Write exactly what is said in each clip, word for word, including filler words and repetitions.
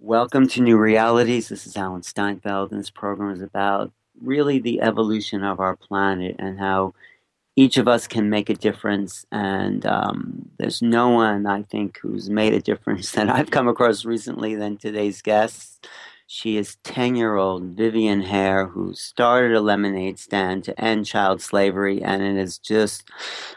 Welcome to New Realities. This is Alan Steinfeld, and this program is about really the evolution of our planet and how each of us can make a difference. And um, there's no one, I think, who's made a difference that I've come across recently than today's guest. She is ten-year-old Vivian Hare, who started a lemonade stand to end child slavery, and it is just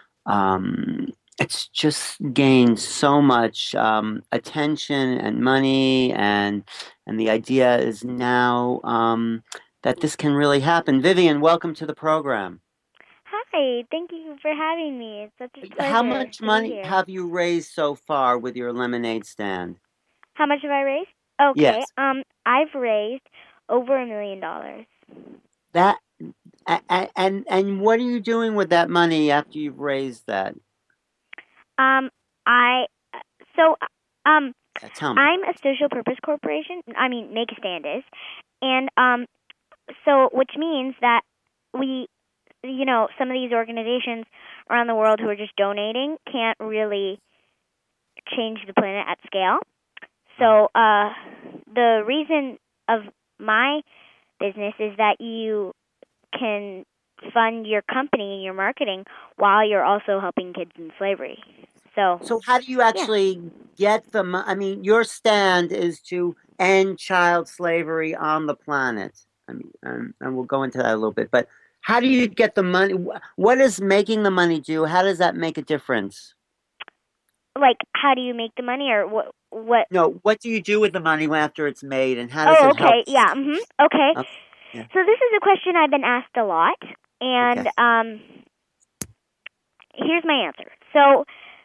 um, it's just gained so much um, attention and money, and and the idea is now um, that this can really happen. Vivian, welcome to the program. Hi, thank you for having me. It's such a How pleasure much to be money here. have you raised so far with your lemonade stand? How much have I raised? Okay, Yes, um, I've raised over a million dollars. that and and and what are you doing with that money after you've raised that? Um, I so um, Yeah, tell me. I'm a social purpose corporation. I mean, Make a Stand is, and um, so which means that we, you know, some of these organizations around the world who are just donating can't really change the planet at scale. Uh, So, uh, the reason of my business is that you can fund your company and your marketing while you're also helping kids in slavery. So, So how do you yeah. actually get the mo- I mean, your stand is to end child slavery on the planet. I mean, and, and we'll go into that a little bit, but how do you get the money? Wh- What does making the money do? How does that make a difference? Like, how do you make the money, or what? What? No, what do you do with the money after it's made, and how does Oh, it help? okay. Yeah. Mhm. Okay. Okay, yeah, So this is a question I've been asked a lot, okay. and um, here's my answer. So,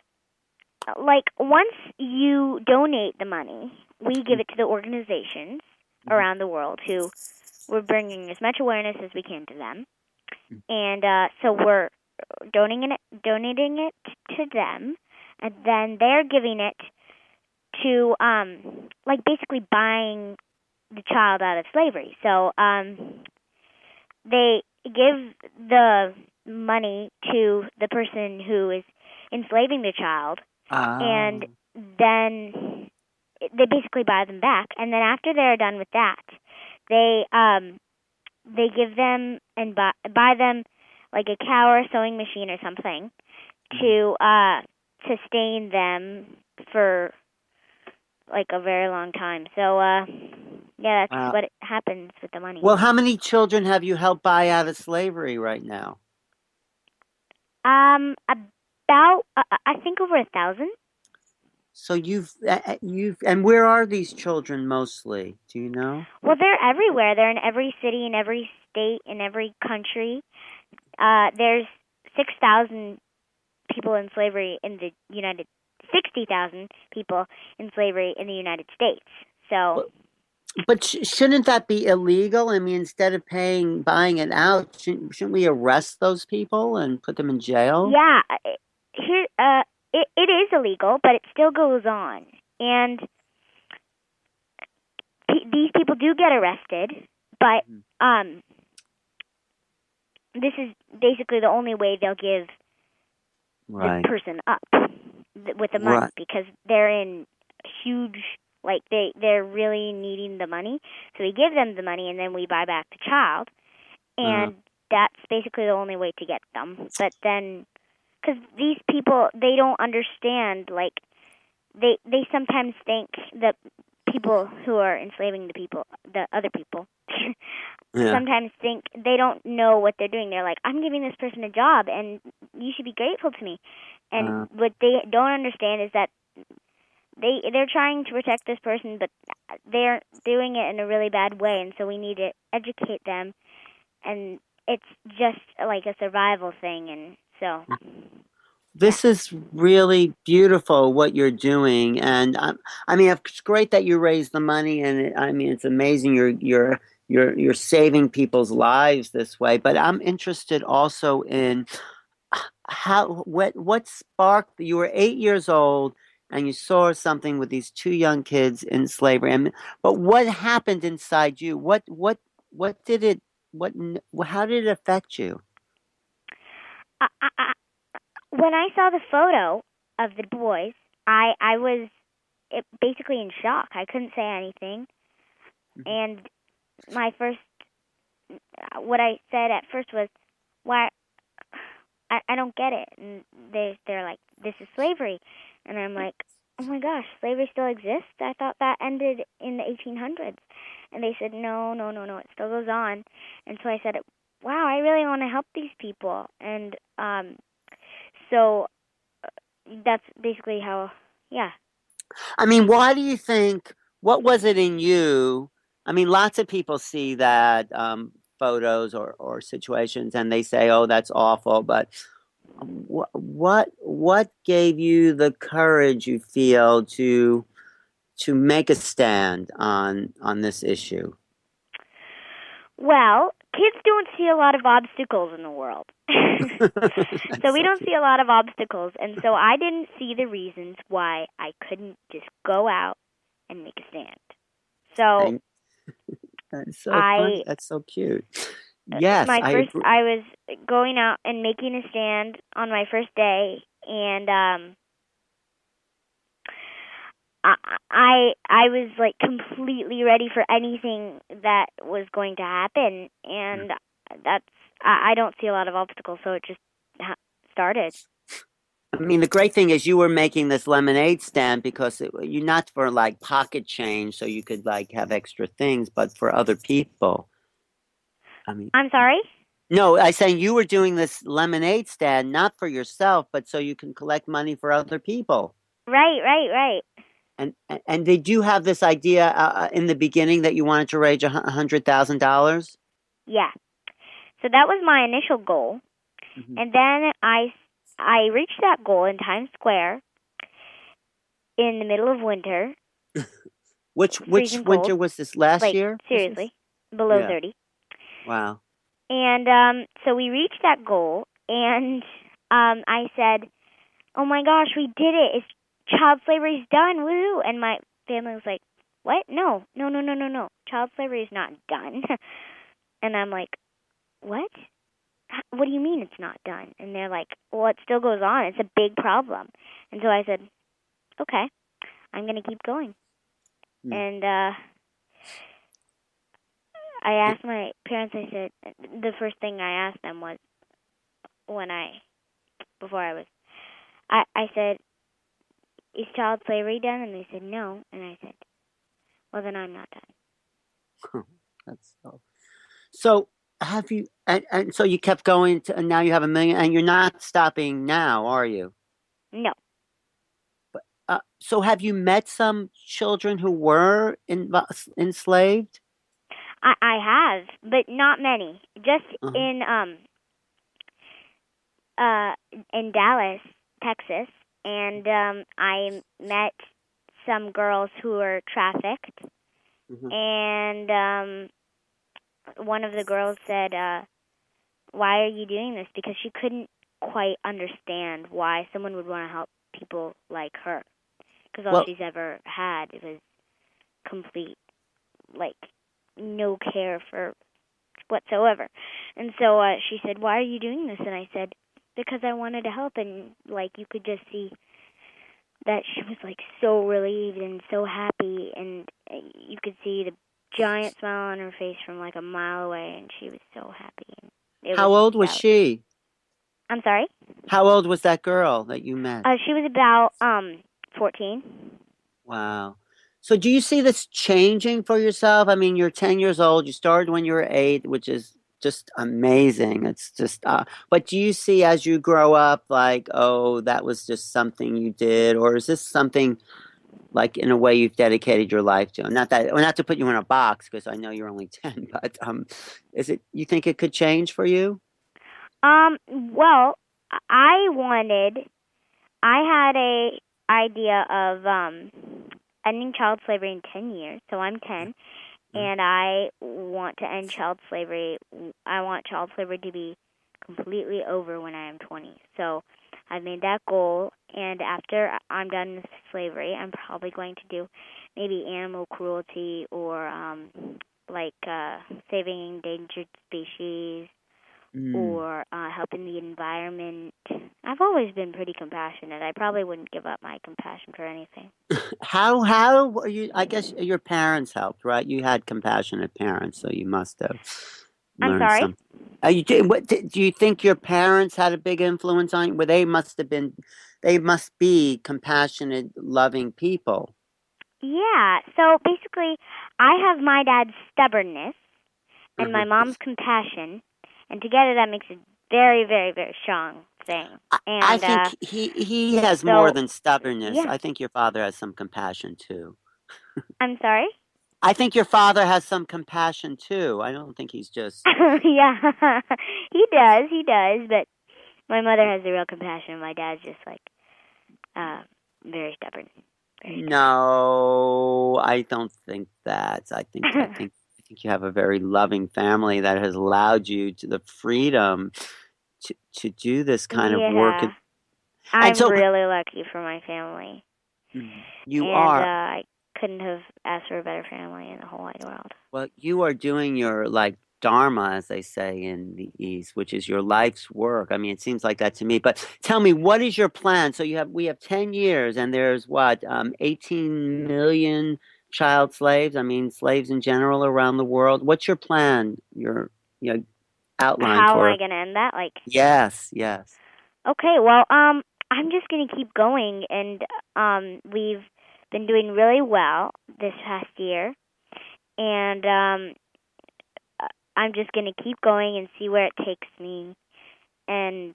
like, once you donate the money, we give it to the organizations Mhm. around the world who we're bringing as much awareness as we can to them, and uh, so we're donating it, donating it to them, and then they're giving it to, um, like, basically buying the child out of slavery. So um, they give the money to the person who is enslaving the child, and Oh, then they basically buy them back. And then after they're done with that, they um they give them and buy, buy them like a cow or a sewing machine or something mhm. to uh sustain them for like a very long time. So uh yeah, that's Wow. what happens with the money. Well, how many children have you helped buy out of slavery right now? Um about uh, I think over a thousand. So you've uh, uh, you've and where are these children mostly? Do you know? Well, they're everywhere. They're in every city, in every state, in every country. Uh there's six thousand people in slavery in the United sixty thousand people in slavery in the United States. So, But, but sh shouldn't that be illegal? I mean, instead of paying buying it out, shouldn't, shouldn't we arrest those people and put them in jail? yeah, here uh it it is illegal, but it still goes on. And p- these people do get arrested, but Mhm. um this is basically the only way they'll give the Right, person up th- with the money, right. because they're in huge, like they they're really needing the money. So we give them the money and then we buy back the child, Uh, and that's basically the only way to get them. But then, because these people, they don't understand, like they they sometimes think that people who are enslaving the people, the other people, yeah. sometimes think they don't know what they're doing. They're like, I'm giving this person a job, and you should be grateful to me. And Uh, what they don't understand is that they they're trying to protect this person, but they're doing it in a really bad way, and so we need to educate them. And it's just like a survival thing, and so yeah. this is really beautiful what you're doing, and um, I mean, it's great that you raise the money, and it, I mean, it's amazing you're you're you're you're saving people's lives this way. But I'm interested also in how what what sparked you were eight years old and you saw something with these two young kids in slavery. And but what happened inside you? What what what did it what n- how did it affect you? I, I, I, when I saw the photo of the boys, I I was it, basically in shock. I couldn't say anything, and my first, what I said at first was, "Why? I, I don't get it." And they they're like, "This is slavery," and I'm like, "Oh my gosh, slavery still exists? I thought that ended in the eighteen hundreds." And they said, "No, no, no, no, it still goes on." And so I said, "Wow, I really want to help these people." And um, so that's basically how, yeah. I mean, why do you think, what was it in you? I mean, lots of people see that um, photos or, or situations and they say, oh, that's awful. But what, what, what gave you the courage you feel to, to make a stand on, on this issue? Well, kids don't see a lot of obstacles in the world. So we so don't cute. see a lot of obstacles, and so I didn't see the reasons why I couldn't just go out and make a stand. So And that's so funny. I, That's so cute. Yes, my I first, agree. I was going out and making a stand on my first day, and um, I, I, I was like completely ready for anything that was going to happen, and that's, I, I don't see a lot of obstacles, so it just ha- started. I mean, the great thing is you were making this lemonade stand because it, you not for like pocket change, so you could like have extra things, but for other people. I mean, I'm sorry? no, I saying you were doing this lemonade stand not for yourself, but so you can collect money for other people. Right, right, right. And and did you have this idea uh, uh, in the beginning that you wanted to raise a hundred thousand dollars? Yeah. So that was my initial goal. Mm-hmm. And then I, I reached that goal in Times Square in the middle of winter, Which which freezing cold, winter was this? Last like year? Was this? seriously, below Yeah. thirty. Wow. And um, so we reached that goal, and um, I said, "Oh my gosh, we did it! It's child slavery's done! Woohoo!" And my family was like, "What? No, no, no, no, no, no! Child slavery is not done." And I'm like, "What? What do you mean it's not done?" And they're like, "Well, it still goes on. It's a big problem." And so I said, "Okay, I'm going to keep going." Hmm. And uh, I asked my parents. I said, the first thing I asked them was when I before I was, I I said, "Is child slavery done?" And they said no. And I said, "Well, then I'm not done." That's so. So have you? And, and so you kept going to, and now you have a million, and you're not stopping now, are you? No, Uh, so have you met some children who were in, enslaved? I I have, but not many. Just Uh-huh. in um uh in Dallas, Texas, and um I met some girls who were trafficked, Uh-huh. and um one of the girls said, uh "Why are you doing this?" Because she couldn't quite understand why someone would want to help people like her, because all Well, she's ever had was complete, like, no care for whatsoever. And so uh, she said, "Why are you doing this?" And I said, "Because I wanted to help." And like you could just see that she was like so relieved and so happy, and uh, you could see the giant smile on her face from like a mile away, and she was so happy. And it was how old was yeah. she? I'm sorry. How old was that girl that you met? Uh, she was about um fourteen. Wow. So do you see this changing for yourself? I mean, you're ten years old. You started when you were eight, which is just amazing. It's just, uh, but do you see as you grow up, like, oh, that was just something you did, or is this something like in a way you've dedicated your life to? Not that, well, not to put you in a box because I know you're only ten, but um, is it? You think it could change for you? Um. Well, I wanted. I had a idea of um ending child slavery in ten years. So I'm ten, Mm. and I want to end child slavery. I want child slavery to be completely over when I am twenty. So I've made that goal, and after I'm done with slavery, I'm probably going to do maybe animal cruelty or um like uh saving endangered species, Mm. or uh, helping the environment. I've always been pretty compassionate. I probably wouldn't give up my compassion for anything. How how were you? I guess your parents helped, right? You had compassionate parents, so you must have I'm learned sorry? some. Are you, do, what, do you think your parents had a big influence on you? Well, they must have been, they must be compassionate, loving people. Yeah, so basically, I have my dad's stubbornness and my Uh-huh. mom's compassion, and together that makes a very, very, very strong thing. I, I And uh, think he he has more so, than stubbornness. yeah, I think your father has some compassion too. I'm sorry? I think your father has some compassion too. I don't think he's just. Yeah, he does, he does, but my mother has the real compassion. My dad's just like, uh, very stubborn. Very No, I don't think that. I think I stubborn. think I think you have a very loving family that has allowed you to the freedom to to do this kind of work. And, Yeah, and I'm so really lucky for my family, mm, you and uh, are I couldn't have asked for a better family in the whole wide world. well, you are doing your like dharma, as they say in the East, which is your life's work. I mean, it seems like that to me. But tell me, what is your plan? So you have we have ten years, and there's what um, eighteen million child slaves. I mean, slaves in general around the world. What's your plan? Your you know outline How am I for? gonna end that? Like, Yes, yes. okay, well, um, I'm just gonna keep going, and um, we've been doing really well this past year, and um, uh, I'm just gonna keep going and see where it takes me, and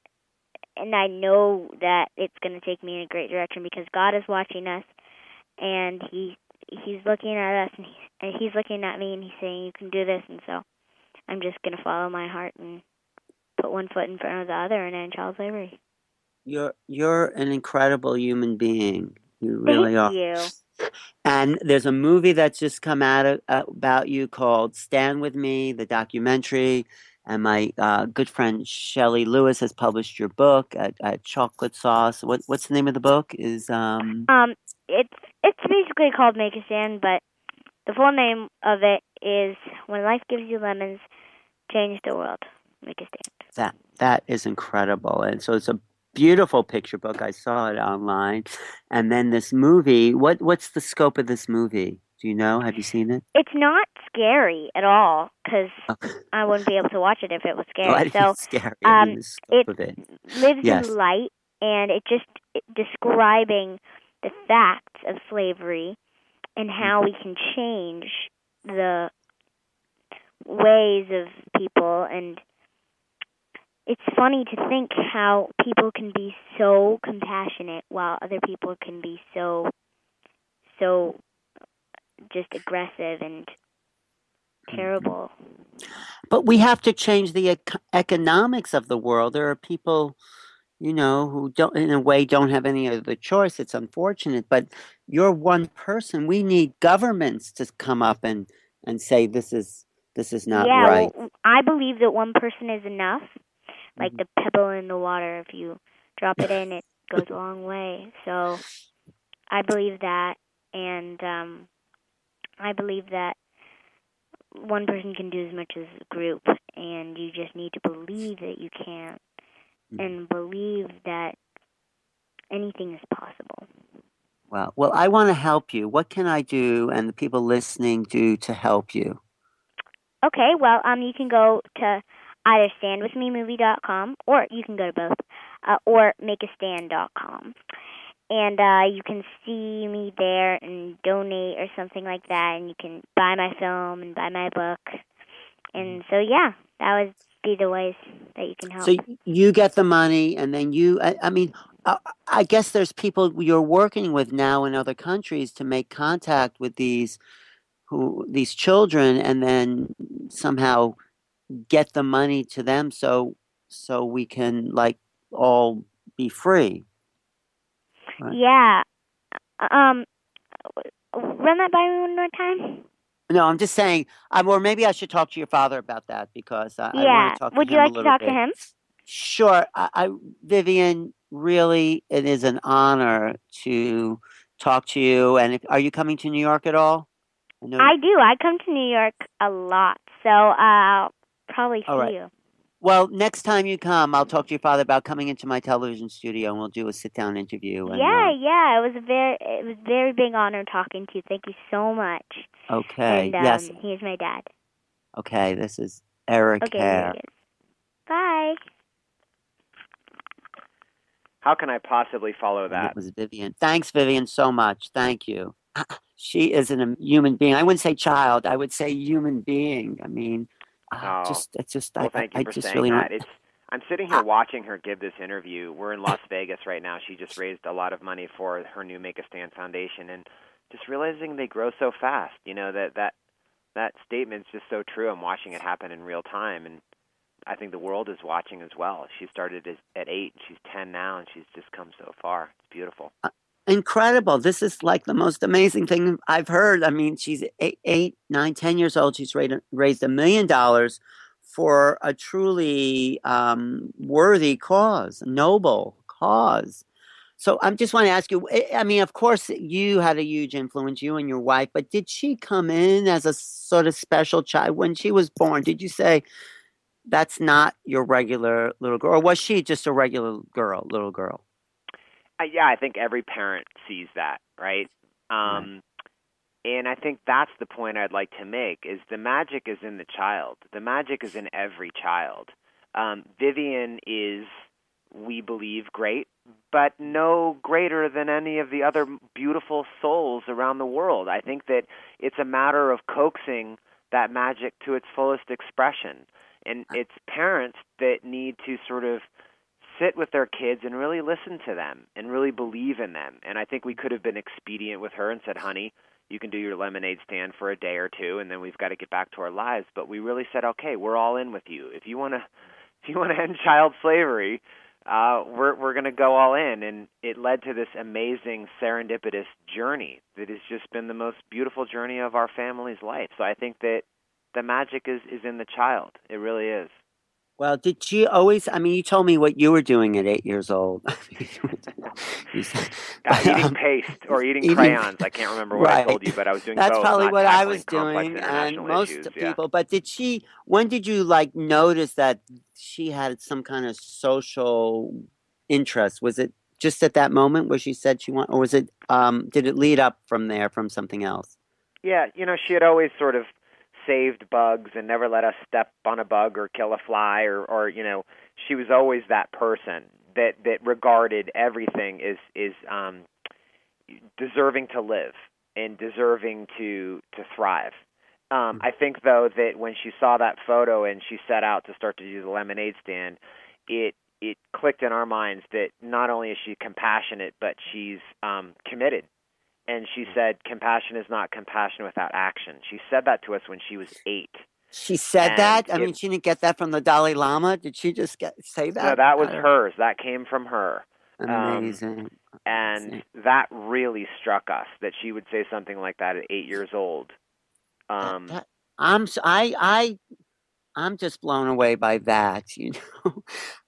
and I know that it's gonna take me in a great direction because God is watching us, and he he's looking at us, and he's and he's looking at me, and he's saying you can do this, and so I'm just gonna follow my heart and put one foot in front of the other and end child slavery. You're you're an incredible human being. You Thank really are. you. And there's a movie that's just come out of, uh, about you called Stand With Me, the documentary. And my uh, good friend Shelley Lewis has published your book at, at Chocolate Sauce. What, what's the name of the book? Is um Um, it's it's basically called Make a Stand, but the full name of it is When Life Gives You Lemons, Change the World. Make a Stand. that that is incredible. And so it's a beautiful picture book. I saw it online. And then this movie. What what's the scope of this movie? Do you know? Have you seen it? It's not scary at all because Okay. I wouldn't be able to watch it if it was No, I scary. didn't mean So, scary. I mean um, the scope it of it. lives in Yes. light, and it just it describing the facts of slavery and how we can change the ways of people. And it's funny to think how people can be so compassionate while other people can be so so just aggressive and terrible. But we have to change the ec- economics of the world. There are people, you know, who don't, in a way, don't have any other choice. It's unfortunate, but you're one person. We need governments to come up and and say this is this is not Yeah, right. well, I believe that one person is enough, like Mhm. the pebble in the water. If you drop it in, it goes a long way. So I believe that, and um, I believe that one person can do as much as a group, and you just need to believe that you can, Mhm. and believe that anything is possible. Well, well, I want to help you. What can I do, and the people listening do to help you? Okay, well, um, you can go to either stand with me movie dot com, or you can go to both, uh, or make a stand dot com. And uh, you can see me there and donate or something like that, and you can buy my film and buy my book. And so, yeah, that would be the ways that you can help. So you get the money, and then you. I, I mean, I, I guess there's people you're working with now in other countries to make contact with these who these children, and then somehow get the money to them, so so we can like all be free, right? Yeah. Um, run that by me one more time. No, I'm just saying. Um, or maybe I should talk to your father about that because I, I want Yeah. to talk to Would you him a like to little talk to bit. him? Sure. I, I Vivian, really, it is an honor to talk to you. And if, are you coming to New York at all? I know. I do. I come to New York a lot, so uh, I'll probably All see right. you. Well, next time you come, I'll talk to your father about coming into my television studio, and we'll do a sit-down interview. And Yeah, uh, yeah. It was a very, it was a very big honor talking to you. Thank you so much. okay, And yes, um, he's my dad. okay. This is Eric Okay, here Hare. he is. Bye. How can I possibly follow And it that? was Vivian. Thanks, Vivian, so much. Thank you. She is an, a human being. I wouldn't say child. I would say human being. I mean, uh, Oh, just it's just I, well, I thank you I for just saying really don't. that. It's I'm sitting here I, watching her give this interview. We're in Las Vegas right now. She just raised a lot of money for her new Make a Stand Foundation, and just realizing they grow so fast. You know that that that statement's just so true. I'm watching it happen in real time, and I think the world is watching as well. She started as, at eight, and she's ten now, and she's just come so far. It's beautiful. uh, Incredible. This is like the most amazing thing I've heard. I mean, she's eight, eight nine, ten years old. She's raised, raised a million dollars for a truly um, worthy cause, noble cause. So I just want to ask you. I I mean, of course, you had a huge influence, you and your wife. But did she come in as a sort of special child when she was born? Did you say that's not your regular little girl, or was she just a regular girl, little girl? Uh, yeah, I think every parent sees that, right? Right. Um, and I think that's the point I'd like to make is the magic is in the child. The magic is in every child. Um, Vivian is, we believe, great, but no greater than any of the other beautiful souls around the world. I think that it's a matter of coaxing that magic to its fullest expression. And it's parents that need to sort of sit with their kids and really listen to them and really believe in them. And I think we could have been expedient with her and said, honey, you can do your lemonade stand for a day or two, and then we've got to get back to our lives. But we really said, okay, we're all in with you. If you want to, if you want to end child slavery, uh, we're we're going to go all in. And it led to this amazing serendipitous journey that has just been the most beautiful journey of our family's life. So I think that the magic is is in the child. It really is. Well, did she always? I mean, you told me what you were doing at eight years old. You said, Uh, but eating um, paste or eating eating, crayons. I can't remember what I right? told you, but I was doing That's both, probably not what I tackling was complex doing, and international most issues. Yeah. people. But did she? When did you like notice that she had some kind of social interest? Was it just at that moment where she said she want, or was it? Um, did it lead up from there from something else? Yeah, you know, she had always sort of saved bugs and never let us step on a bug or kill a fly or, or you know, she was always that person that, that regarded everything is is um, deserving to live and deserving to to thrive. Um, I think though that when she saw that photo and she set out to start to do the lemonade stand, it it clicked in our minds that not only is she compassionate, but she's um, committed. And she said, compassion is not compassion without action. She said that to us when she was eight. She said And that. I it, mean, she didn't get that from the Dalai Lama. Did she just get say no, that? that was Out of hers. That came from her. Um, amazing, and amazing. that really struck us that she would say something like that at eight years old. That Um, that I'm s- I I I'm just blown away by that. You know.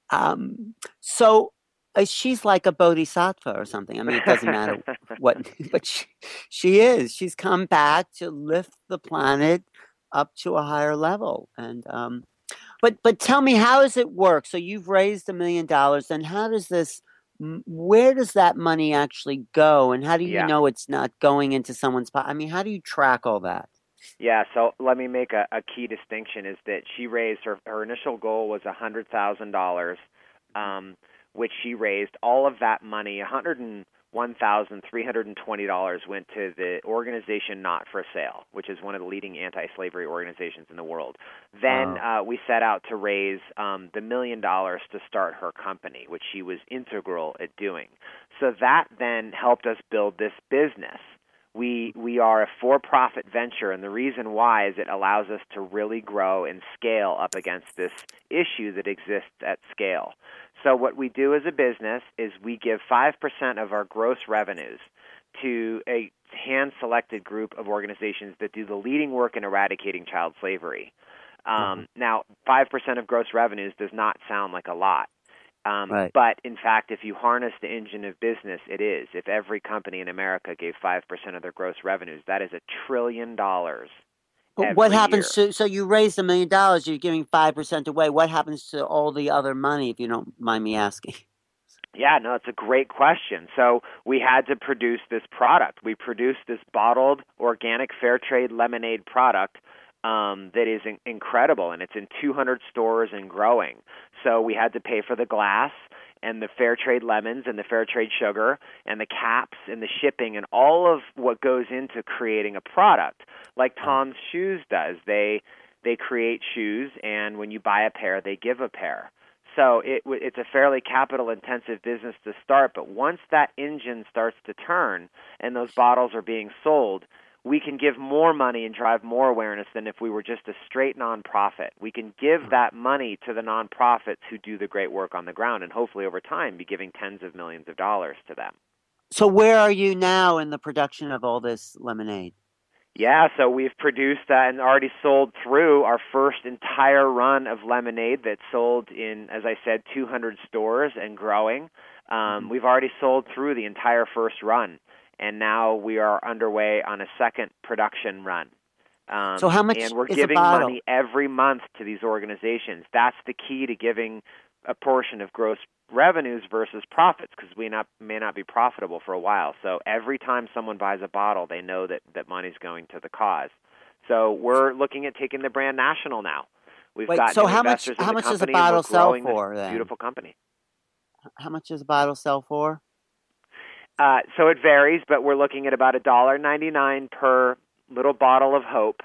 Um. So uh, she's like a bodhisattva or something. I mean, it doesn't matter what, but she, she is. She's come back to lift the planet up to a higher level, and um, But but tell me, how does it work? So you've raised a million dollars, and how does this? m- Where does that money actually go, and how do you yeah. know it's not going into someone's pocket? I mean, how do you track all that? Yeah, so let me make a, a key distinction is that she raised her her initial goal was a hundred thousand dollars, um, which she raised. All of that money, a hundred and one thousand three hundred and twenty dollars, went to the organization Not for Sale, which is one of the leading anti-slavery organizations in the world. Then Wow. uh, we set out to raise um, the million dollars to start her company, which she was integral at doing. So that then helped us build this business. We we are a for-profit venture, and the reason why is it allows us to really grow and scale up against this issue that exists at scale. So what we do as a business is we give five percent of our gross revenues to a hand-selected group of organizations that do the leading work in eradicating child slavery. Uh-huh. Um, now, five percent of gross revenues does not sound like a lot. Um, Right. but in fact, if you harness the engine of business, it is. If every company in America gave five percent of their gross revenues, that is a trillion dollars But what every happens year. to, so you raised a million dollars, you're giving five percent away. What happens to all the other money, if you don't mind me asking? Yeah, no, it's a great question. So we had to produce this product. We produced this bottled organic fair trade lemonade product um, that is in- incredible, and it's in two hundred stores and growing. So we had to pay for the glass and the fair trade lemons and the fair trade sugar and the caps and the shipping and all of what goes into creating a product, like Tom's Shoes does. They they create shoes, and when you buy a pair, they give a pair. So it, it's a fairly capital-intensive business to start, but once that engine starts to turn and those bottles are being sold, we can give more money and drive more awareness than if we were just a straight nonprofit. We can give that money to the nonprofits who do the great work on the ground and hopefully over time be giving tens of millions of dollars to them. So where are you now in the production of all this lemonade? Yeah, so we've produced that and already sold through our first entire run of lemonade that sold in, as I said, two hundred stores and growing. Um, mm-hmm. We've already sold through the entire first run, and now we are underway on a second production run. Um, so how much and we're is giving a bottle? money every month to these organizations. That's the key to giving a portion of gross revenues versus profits, because we not, may not be profitable for a while. So every time someone buys a bottle, they know that, that money's going to the cause. So we're looking at taking the brand national now. We've Wait, got so new how investors much, how in the much does a company, and we're bottle sell growing for, this then? beautiful company. How much does a bottle sell for? Uh, so it varies, but we're looking at about one dollar ninety-nine per little bottle of Hope,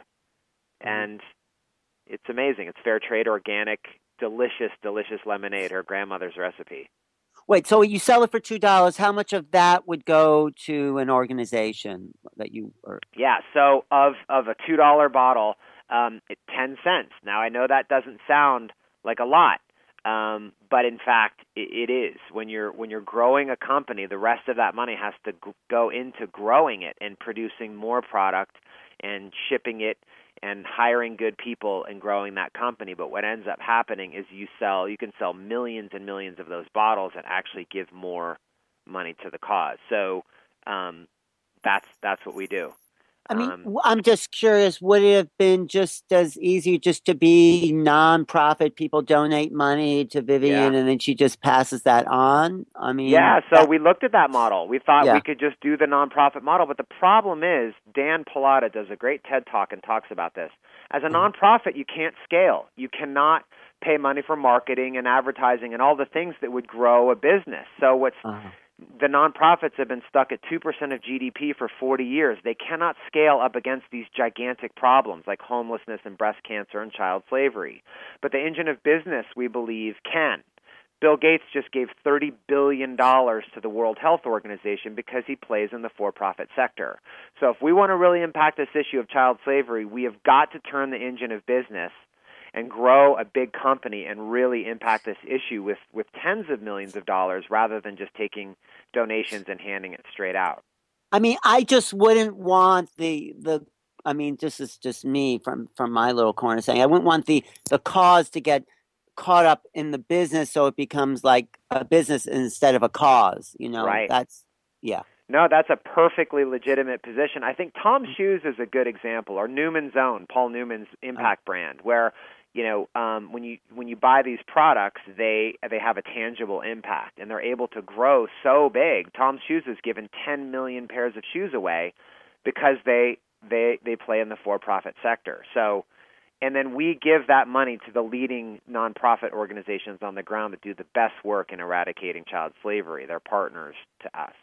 and it's amazing. It's fair trade, organic, delicious, delicious lemonade, her grandmother's recipe. Wait, so you sell it for two dollars. How much of that would go to an organization that you are? Yeah, so of, of a two dollar bottle, um, it, ten cents. Now, I know that doesn't sound like a lot, um, but in fact, it, it is. When you're, when you're growing a company, the rest of that money has to g- go into growing it and producing more product and shipping it and hiring good people and growing that company. But what ends up happening is you sell, you can sell millions and millions of those bottles and actually give more money to the cause. So um, that's that's what we do. I mean, um, I'm just curious, would it have been just as easy just to be nonprofit? People donate money to Vivian yeah. and then she just passes that on? I mean, Yeah, so that, we looked at that model. We thought yeah. we could just do the nonprofit model, but the problem is Dan Pallotta does a great TED Talk and talks about this. As a nonprofit, you can't scale. You cannot pay money for marketing and advertising and all the things that would grow a business. So what's Uh-huh. the nonprofits have been stuck at two percent of G D P for forty years. They cannot scale up against these gigantic problems like homelessness and breast cancer and child slavery. But the engine of business, we believe, can. Bill Gates just gave thirty billion dollars to the World Health Organization because he plays in the for-profit sector. So if we want to really impact this issue of child slavery, we have got to turn the engine of business and grow a big company and really impact this issue with, with tens of millions of dollars rather than just taking donations and handing it straight out. I mean, I just wouldn't want the, the I mean, this is just me from, from my little corner saying, I wouldn't want the, the cause to get caught up in the business so it becomes like a business instead of a cause, you know? Right. That's, yeah. No, that's a perfectly legitimate position. I think Tom's Shoes is a good example, or Newman's Own, Paul Newman's impact oh. brand, where you know um, when you when you buy these products, they they have a tangible impact, and they're able to grow so big. Tom's Shoes has given ten million pairs of shoes away because they they they play in the for-profit sector. So, and then we give that money to the leading nonprofit organizations on the ground that do the best work in eradicating child slavery. They're partners to us.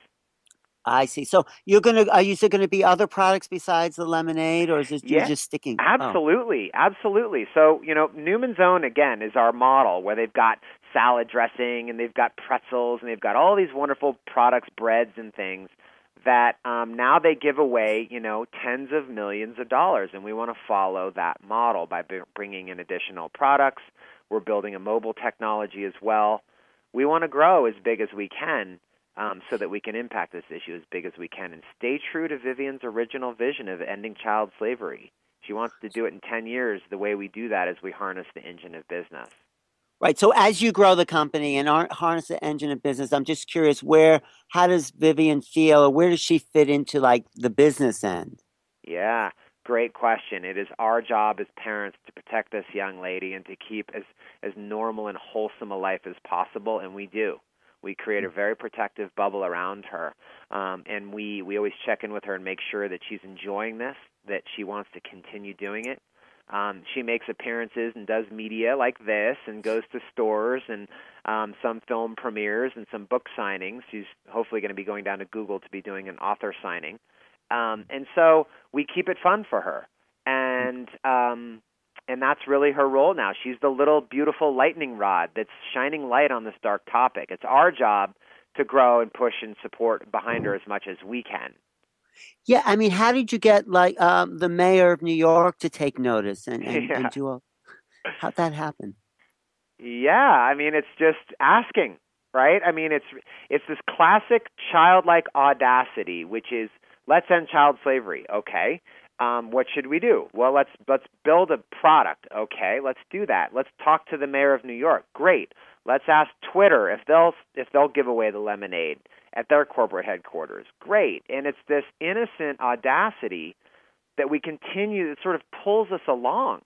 I see. So you're gonna are you going to be other products besides the lemonade, or is it yeah, you're just sticking? Absolutely, oh. absolutely. So you know, Newman's Own again is our model where they've got salad dressing and they've got pretzels and they've got all these wonderful products, breads and things that um, now they give away, you know, tens of millions of dollars, and we want to follow that model by b- bringing in additional products. We're building a mobile technology as well. We want to grow as big as we can. Um, so that we can impact this issue as big as we can and stay true to Vivian's original vision of ending child slavery. She wants to do it in ten years. The way we do that is we harness the engine of business. Right. So as you grow the company and harness the engine of business, I'm just curious, where, how does Vivian feel, or where does she fit into like the business end? Yeah. Great question. It is our job as parents to protect this young lady and to keep as, as normal and wholesome a life as possible, and we do. We create a very protective bubble around her, um, and we, we always check in with her and make sure that she's enjoying this, that she wants to continue doing it. Um, she makes appearances and does media like this and goes to stores and um, some film premieres and some book signings. She's hopefully going to be going down to Google to be doing an author signing. Um, and so we keep it fun for her. And um, and that's really her role now. She's the little beautiful lightning rod that's shining light on this dark topic. It's our job to grow and push and support behind her as much as we can. Yeah, I mean, how did you get like um, the mayor of New York to take notice and, and, yeah. and do all? How'd that happen? Yeah, I mean, it's just asking, right? I mean, it's it's this classic childlike audacity, which is let's end child slavery. Okay, um, what should we do? Well, let's let's build a product. Okay, let's do that. Let's talk to the mayor of New York. Great. Let's ask Twitter if they'll if they'll give away the lemonade at their corporate headquarters. Great. And it's this innocent audacity that we continue, that sort of pulls us along.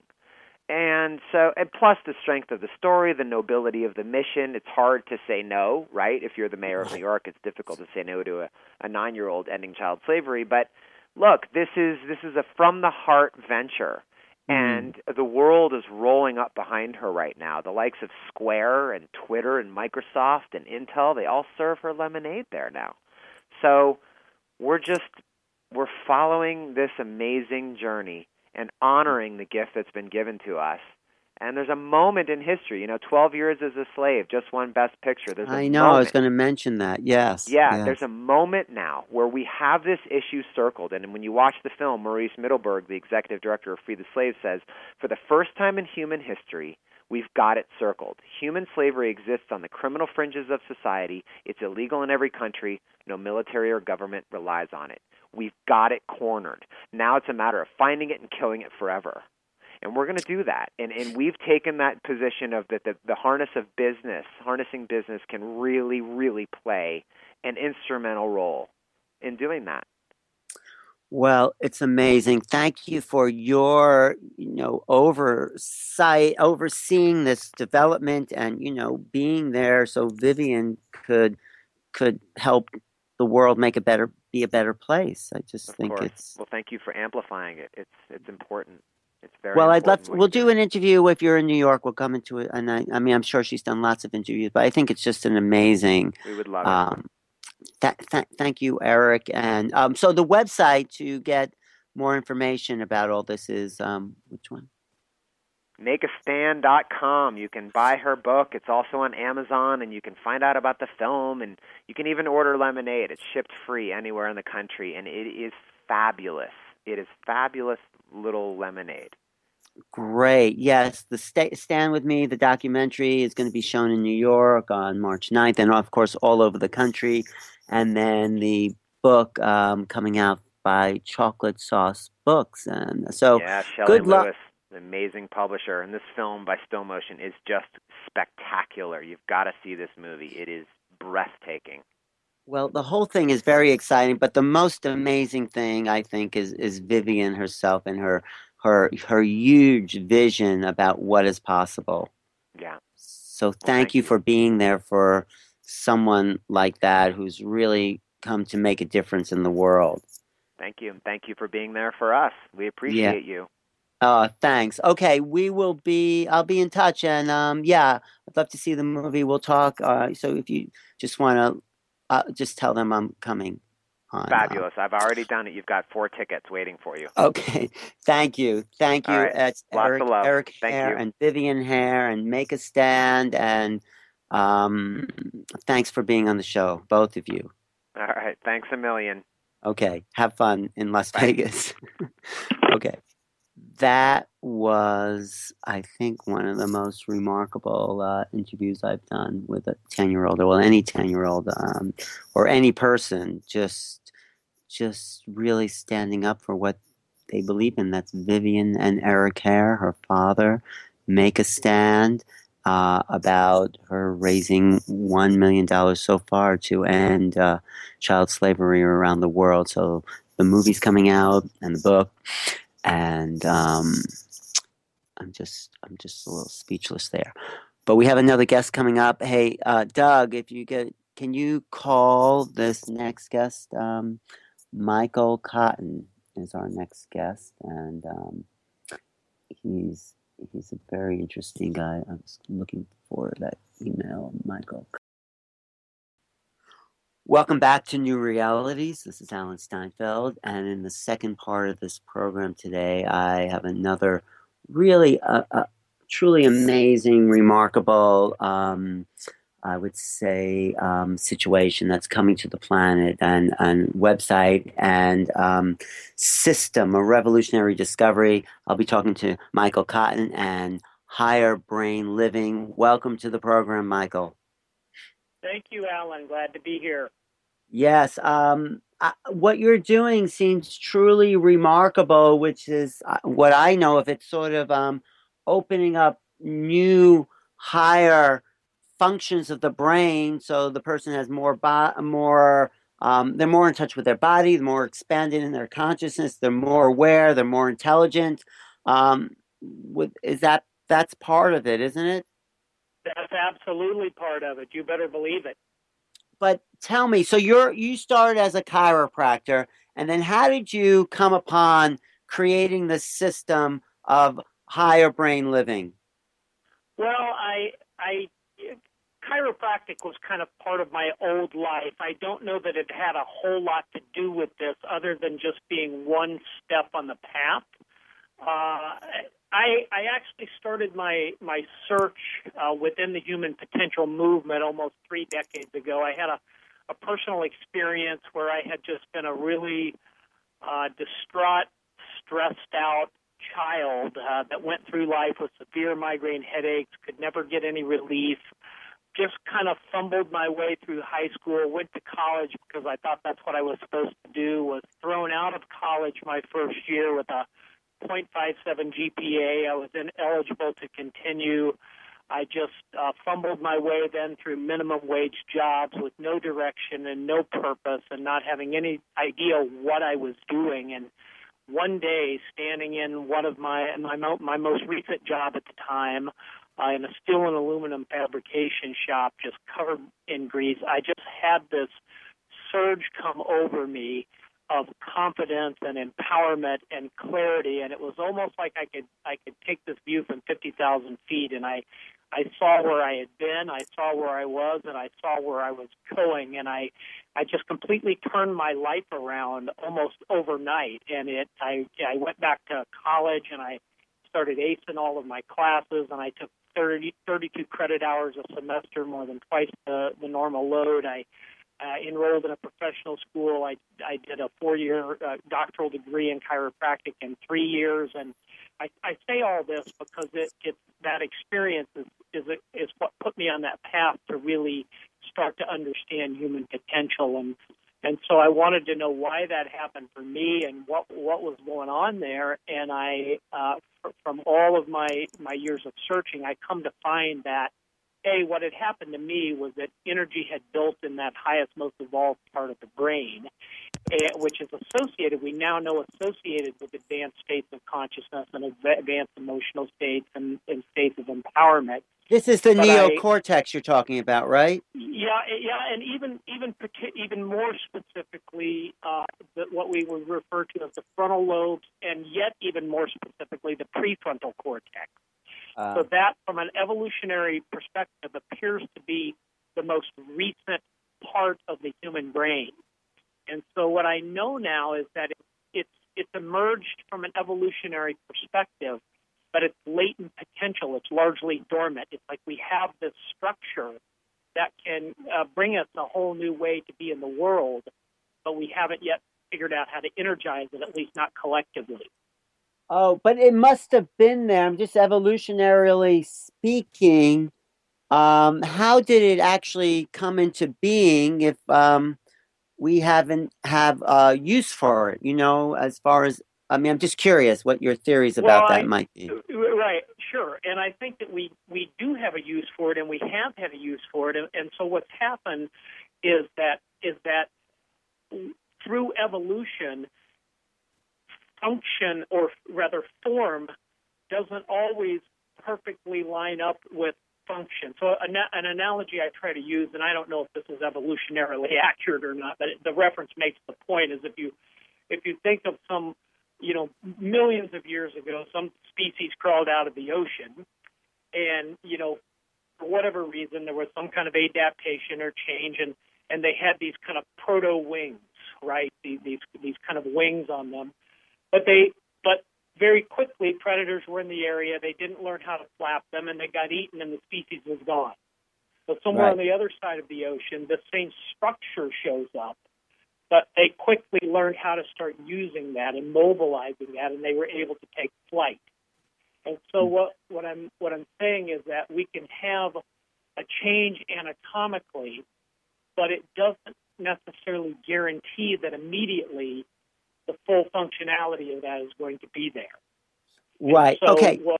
And so, and plus the strength of the story, the nobility of the mission. It's hard to say no, right? If you're the mayor of New York, it's difficult to say no to a, a nine-year-old ending child slavery. But look, this is this is a from-the-heart venture. And the world is rolling up behind her right now. The likes of Square and Twitter and Microsoft and Intel, they all serve her lemonade there now. So we're just, we're following this amazing journey and honoring the gift that's been given to us. And there's a moment in history, you know, twelve years as a slave, just won Best Picture. There's a I know, moment. I was going to mention that, yes. Yeah, yes. There's a moment now where we have this issue circled. And when you watch the film, Maurice Middleburg, the executive director of Free the Slave, says, for the first time in human history, we've got it circled. Human slavery exists on the criminal fringes of society. It's illegal in every country. No military or government relies on it. We've got it cornered. Now it's a matter of finding it and killing it forever. And we're going to do that. And and we've taken that position of that the, the harness of business, harnessing business can really, really play an instrumental role in doing that. Well, it's amazing. Thank you for your, you know, oversight, overseeing this development and, you know, being there so Vivian could could help the world make a better, be a better place. I just Of think course. it's... Well, thank you for amplifying it. It's it's important. It's very well, I'd love important to, what we'll you're do an interview if you're in New York. We'll come into it, and I, I mean, I'm sure she's done lots of interviews, but I think it's just an amazing. We would love it. Um, th- th- thank you, Eric. And um, so the website to get more information about all this is um, which one? make a stand dot com. You can buy her book. It's also on Amazon, and you can find out about the film, and you can even order lemonade. It's shipped free anywhere in the country, and it is fabulous. It is fabulous little lemonade. Great. Yes, the Sta- Stand With Me, the documentary, is going to be shown in New York on March ninth, and of course all over the country. And then the book um, coming out by Chocolate Sauce Books. And so yeah, Shelley good luck. Lewis, an amazing publisher. And this film by Still Motion is just spectacular. You've got to see this movie. It is breathtaking. Well, the whole thing is very exciting, but the most amazing thing, I think, is is Vivian herself and her her her huge vision about what is possible. Yeah. So thank, well, thank you you for being there for someone like that who's really come to make a difference in the world. Thank you. Thank you for being there for us. We appreciate yeah. you. Uh, thanks. Okay, we will be, I'll be in touch. And um, yeah, I'd love to see the movie. We'll talk. Uh, so if you just want to, uh, just tell them I'm coming. On, Fabulous. Uh, I've already done it. You've got four tickets waiting for you. Okay. Thank you. Thank you. All right. It's Lots Eric, of love. Eric Thank Hare you. and Vivian Hare and Make a Stand. And um, thanks for being on the show, both of you. All right. Thanks a million. Okay. Have fun in Las Bye. Vegas. Okay. That was, I think, one of the most remarkable uh, interviews I've done with a ten-year-old, or well, any ten-year-old, um, or any person, just, just really standing up for what they believe in. That's Vivian and Eric Hare, her father, make a stand uh, about her raising one million dollars so far to end uh, child slavery around the world. So the movie's coming out and the book. and um, I'm just I'm just a little speechless there. But we have another guest coming up. Hey, uh, Doug, if you get, can you call this next guest? Um, Michael Cotton is our next guest, and um, he's he's a very interesting guy. I was looking for that email, Michael. Welcome back to New Realities. This is Alan Steinfeld, and in the second part of this program today, I have another really uh, uh, truly amazing, remarkable, um, I would say, um, situation that's coming to the planet and, and website and um, system, a revolutionary discovery. I'll be talking to Michael Cotton and Higher Brain Living. Welcome to the program, Michael. Thank you, Alan. Glad to be here. Yes, um, uh, what you're doing seems truly remarkable, which is uh, what I know of. It's sort of um, opening up new, higher functions of the brain, so the person has more, bo- more. Um, they're more in touch with their body, they're more expanded in their consciousness, they're more aware, they're more intelligent. Um, with, is that that's part of it, isn't it? That's absolutely part of it. You better believe it. But tell me, so you're you started as a chiropractor, and then how did you come upon creating the system of higher brain living? Well, I, I, chiropractic was kind of part of my old life. I don't know that it had a whole lot to do with this, other than just being one step on the path. Uh, I, I actually started my my search uh, within the human potential movement almost three decades ago. I had a, a personal experience where I had just been a really uh, distraught, stressed out child uh, that went through life with severe migraine headaches, could never get any relief, just kind of fumbled my way through high school, went to college because I thought that's what I was supposed to do, was thrown out of college my first year with a point five seven G P A. I was ineligible to continue. I just uh, fumbled my way then through minimum wage jobs with no direction and no purpose and not having any idea what I was doing. And one day, standing in one of my my, my most recent job at the time, uh, in a steel and aluminum fabrication shop just covered in grease, I just had this surge come over me of confidence and empowerment and clarity, and it was almost like I could I could take this view from fifty thousand feet, and I I saw where I had been, I saw where I was, and I saw where I was going, and I I just completely turned my life around almost overnight. And it I I went back to college and I started acing all of my classes, and I took thirty, thirty-two credit hours a semester, more than twice the, the normal load. I Uh, enrolled in a professional school. I, I did a four-year uh, doctoral degree in chiropractic in three years, and I, I say all this because it, it that experience is, is is what put me on that path to really start to understand human potential, and and so I wanted to know why that happened for me and what what was going on there. And I, uh, from all of my my years of searching, I come to find that, A, what had happened to me was that energy had built in that highest, most evolved part of the brain, eh, which is associated, we now know associated with advanced states of consciousness and advanced emotional states and, and states of empowerment. This is the But neocortex I, you're talking about, right? Yeah, yeah, and even even even more specifically, uh, the, what we would refer to as the frontal lobes, and yet even more specifically, the prefrontal cortex. Uh, so that, from an evolutionary perspective, appears to be the most recent part of the human brain. And so what I know now is that it, it's it's emerged from an evolutionary perspective, but its latent potential, it's largely dormant. It's like we have this structure that can uh, bring us a whole new way to be in the world, but we haven't yet figured out how to energize it, at least not collectively. Oh, but it must have been there. I'm just evolutionarily speaking. Um, how did it actually come into being if um, we haven't have uh, use for it? You know, as far as I mean, I'm just curious what your theories about well, that I, might be. Right, sure, and I think that we we do have a use for it, and we have had a use for it, and, and so what's happened is that is that through evolution, function, or rather form, doesn't always perfectly line up with function. So an, an analogy I try to use, and I don't know if this is evolutionarily accurate or not, but the reference makes the point, is if you if you think of some, you know, millions of years ago, some species crawled out of the ocean, and, you know, for whatever reason, there was some kind of adaptation or change, and, and they had these kind of proto-wings, right, these, these these kind of wings on them. But they, but very quickly, predators were in the area. They didn't learn how to flap them, and they got eaten, and the species was gone. So somewhere Right. on the other side of the ocean, the same structure shows up, but they quickly learned how to start using that and mobilizing that, and they were able to take flight. And so what, what I'm what I'm saying is that we can have a change anatomically, but it doesn't necessarily guarantee that immediately the full functionality of that is going to be there. Right. So, Okay. Well,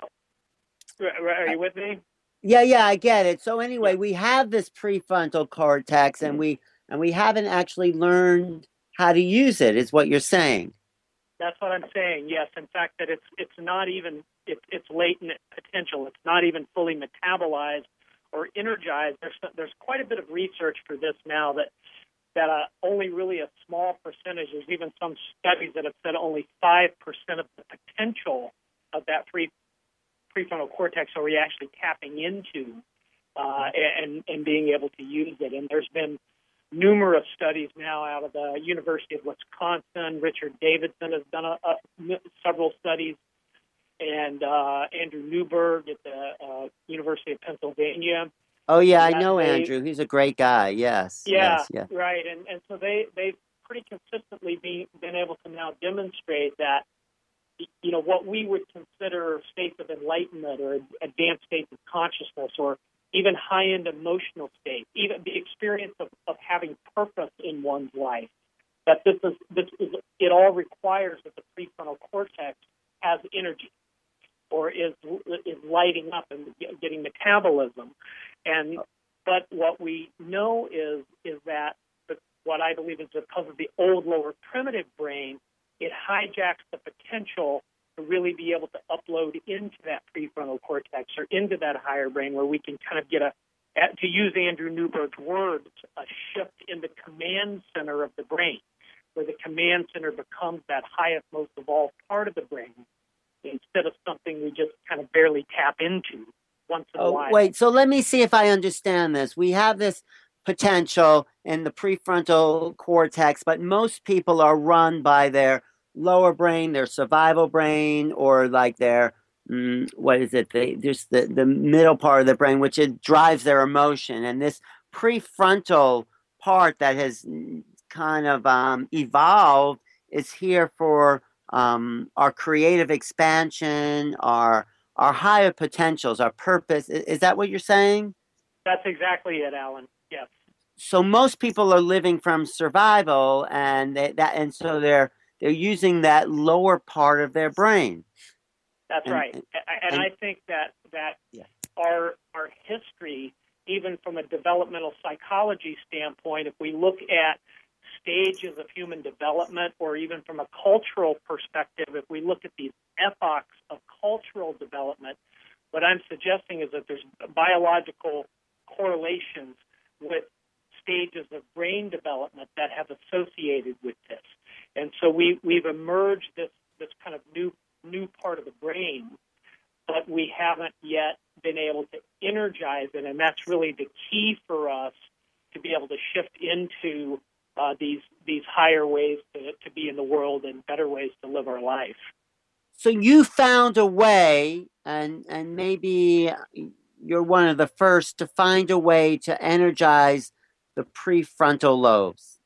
are you with me? Yeah, yeah, I get it. So anyway, Yeah. we have this prefrontal cortex, and we and we haven't actually learned how to use it, is what you're saying. That's what I'm saying. Yes, in fact, that it's it's not even it's it's latent potential. It's not even fully metabolized or energized. There's there's quite a bit of research for this now that that uh, only really a small percentage. There's even some studies that have said only five percent of the potential of that pre prefrontal cortex are we actually tapping into uh, and and being able to use it. And there's been numerous studies now out of the University of Wisconsin. Richard Davidson has done a, a, several studies, and uh, Andrew Newberg at the uh, University of Pennsylvania. Oh yeah, I That know they- Andrew. He's a great guy. Yes. Yeah, Yes. Yeah. right. And and so they they've pretty consistently be, been able to now demonstrate that, you know, what we would consider states of enlightenment or advanced states of consciousness, or even high-end emotional states, even the experience of, of having purpose in one's life, that this is this is it all requires that the prefrontal cortex has energy, or is is lighting up and getting metabolism. And but what we know is is that what I believe is because of the old lower primitive brain, it hijacks the potential to really be able to upload into that prefrontal cortex or into that higher brain, where we can kind of get a, to use Andrew Newberg's words, a shift in the command center of the brain, where the command center becomes that highest, most evolved part of the brain, instead of something we just kind of barely tap into once in a Oh, while. wait. So let me see if I understand this. We have this potential in the prefrontal cortex, but most people are run by their lower brain, their survival brain, or like their mm, what is it? They just the the middle part of the brain, which it drives their emotion, and this prefrontal part that has kind of um, evolved is here for um, our creative expansion, our our higher potentials, our purpose. Is, is that what you're saying? That's exactly it, Alan. Yes. So most people are living from survival, and they, that and so they're they're using that lower part of their brain. That's and, right. And, and, and I think that that yeah. our our history, even from a developmental psychology standpoint, if we look at stages of human development, or even from a cultural perspective, if we look at these epochs of cultural development, what I'm suggesting is that there's biological correlations with stages of brain development that have associated with this. And so we, we've emerged this, this kind of new new part of the brain, but we haven't yet been able to energize it, and that's really the key for us to be able to shift into uh, these these higher ways to, to be in the world and better ways to live our life. So you found a way, and and maybe you're one of the first to find a way to energize the prefrontal lobes.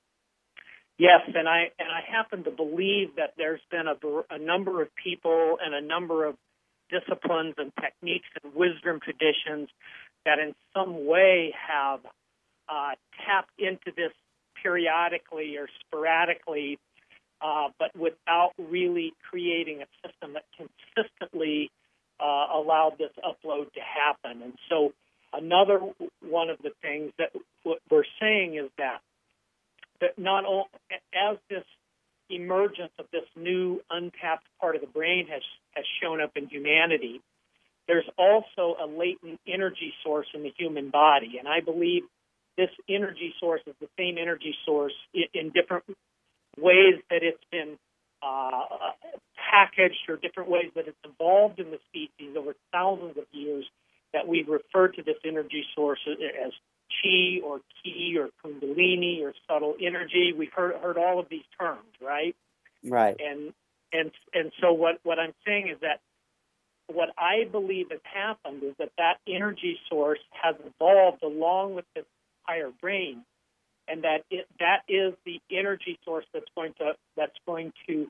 Yes, and I and I happen to believe that there's been a, a number of people and a number of disciplines and techniques and wisdom traditions that in some way have uh, tapped into this periodically or sporadically, uh, but without really creating a system that consistently uh, allowed this upload to happen. And so another one of the things that we're saying is that that not all, as this emergence of this new untapped part of the brain has, has shown up in humanity, there's also a latent energy source in the human body. And I believe this energy source is the same energy source in, in different ways that it's been uh, packaged, or different ways that it's evolved in the species over thousands of years, that we've referred to this energy source as chi or ki or kundalini or subtle energy. We've heard heard all of these terms, right? Right. And and and so what, what I'm saying is that what I believe has happened is that that energy source has evolved along with this higher brain, and that it, that is the energy source that's going to that's going to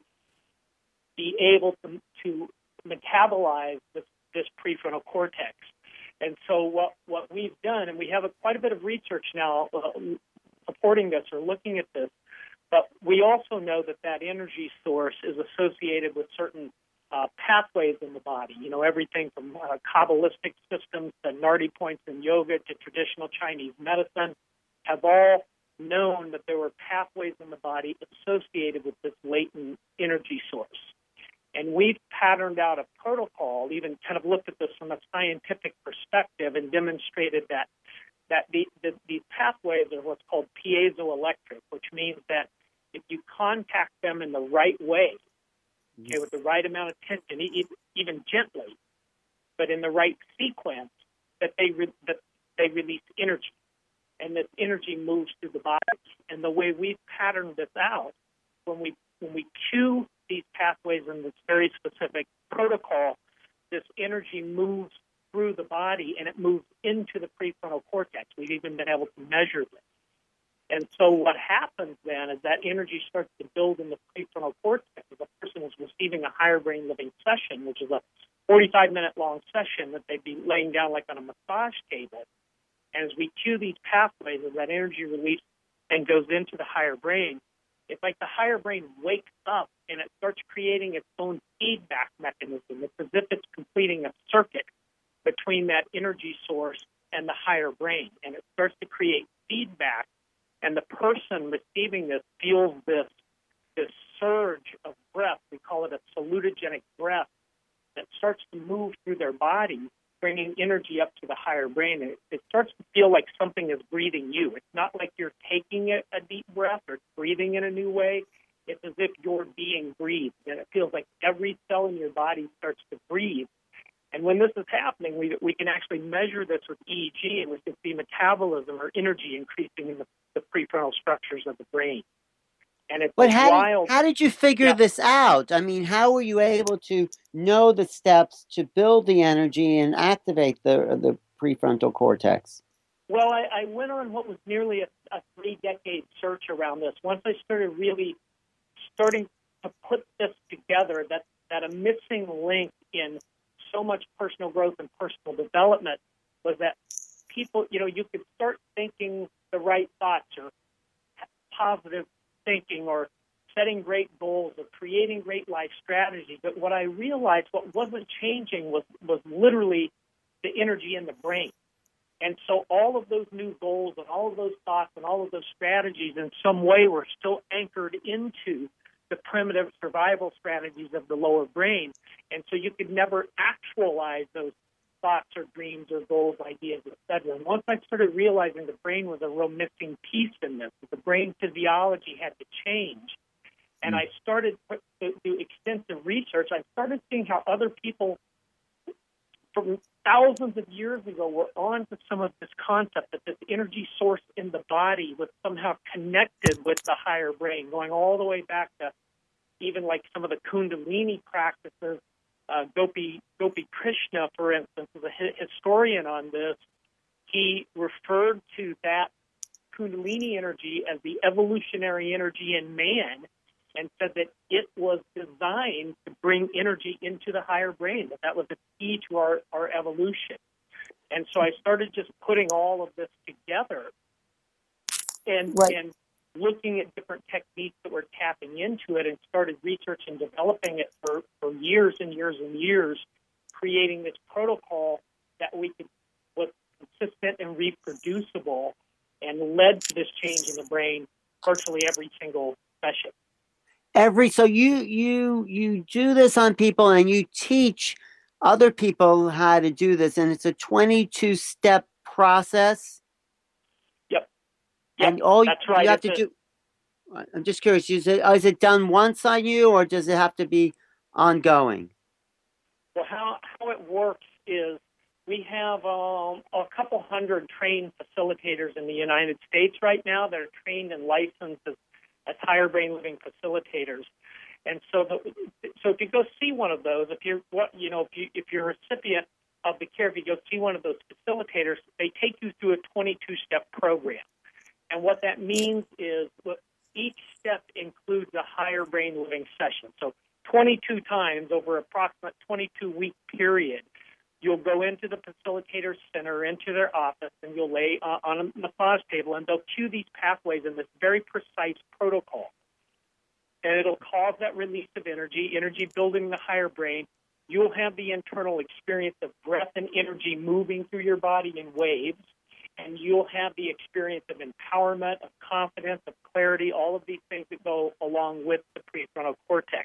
be able to, to metabolize this, this prefrontal cortex. And so what, what we've done, and we have a, quite a bit of research now uh, supporting this or looking at this, but we also know that that energy source is associated with certain uh, pathways in the body. You know, everything from uh, Kabbalistic systems to Nardi points in yoga to traditional Chinese medicine have all known that there were pathways in the body associated with this latent energy source. And we've patterned out a protocol, even kind of looked at this from a scientific perspective, and demonstrated that that the, the, these pathways are what's called piezoelectric, which means that if you contact them in the right way, okay, with the right amount of tension, e- even gently, but in the right sequence, that they re- that they release energy, and this energy moves through the body. And the way we've patterned this out, when we when we cue these pathways in this very specific protocol, this energy moves through the body and it moves into the prefrontal cortex. We've even been able to measure this. And so what happens then is that energy starts to build in the prefrontal cortex as a person is receiving a higher brain living session, which is a forty-five minute long session that they'd be laying down like on a massage table. And as we cue these pathways, as that energy release and goes into the higher brain, it's like the higher brain wakes up and it starts creating its own feedback mechanism. It's as if it's completing a circuit between that energy source and the higher brain. And it starts to create feedback, and the person receiving this feels this, this surge of breath. We call it a salutogenic breath that starts to move through their body, bringing energy up to the higher brain. It, it starts to feel like something is breathing you. It's not like you're taking a, a deep breath or breathing in a new way. It's as if you're being breathed, and it feels like every cell in your body starts to breathe. And when this is happening, we we can actually measure this with E E G, and we can see metabolism or energy increasing in the, the prefrontal structures of the brain. And it's But how wild. did, how did you figure Yeah. this out? I mean, how were you able to know the steps to build the energy and activate the the prefrontal cortex? Well, I, I went on what was nearly a, a three-decade search around this. Once I started really starting to put this together, that, that a missing link in so much personal growth and personal development was that people, you know, you could start thinking the right thoughts or positive thinking or setting great goals or creating great life strategies. But what I realized, what wasn't changing was, was literally the energy in the brain. And so all of those new goals and all of those thoughts and all of those strategies in some way were still anchored into the primitive survival strategies of the lower brain. And so you could never actualize those thoughts or dreams or goals, ideas, et cetera. And once I started realizing the brain was a real missing piece in this, the brain physiology had to change, and I started to do extensive research, I started seeing how other people from thousands of years ago were on to some of this concept that this energy source in the body was somehow connected with the higher brain, going all the way back to even like some of the Kundalini practices. Uh, Gopi, Gopi Krishna, for instance, is a hi- historian on this. He referred to that Kundalini energy as the evolutionary energy in man, and said that it was designed to bring energy into the higher brain, that that was the key to our, our evolution. And so I started just putting all of this together and, Right. and looking at different techniques that were tapping into it, and started researching and developing it for, for years and years and years, creating this protocol that we could was consistent and reproducible, and led to this change in the brain virtually every single session. Every so you you you do this on people and you teach other people how to do this, and it's a twenty-two step process, Yep, yep, and all that's you right. have It's to a, do. I'm just curious, is it is it done once on you, or does it have to be ongoing? well, how how it works is we have um, a couple hundred trained facilitators in the United States right now that are trained and licensed as, as higher brain living facilitators. And so, the, so if you go see one of those, if you're what you know, if you if you're a recipient of the care, if you go see one of those facilitators, they take you through a twenty-two step program. And what that means is what each step includes a higher brain living session. So twenty-two times over approximate twenty-two week period, you'll go into the facilitator center, into their office, and you'll lay uh, on a massage table, and they'll cue these pathways in this very precise protocol. And it'll cause that release of energy, energy building the higher brain. You'll have the internal experience of breath and energy moving through your body in waves, and you'll have the experience of empowerment, of confidence, of clarity, all of these things that go along with the prefrontal cortex.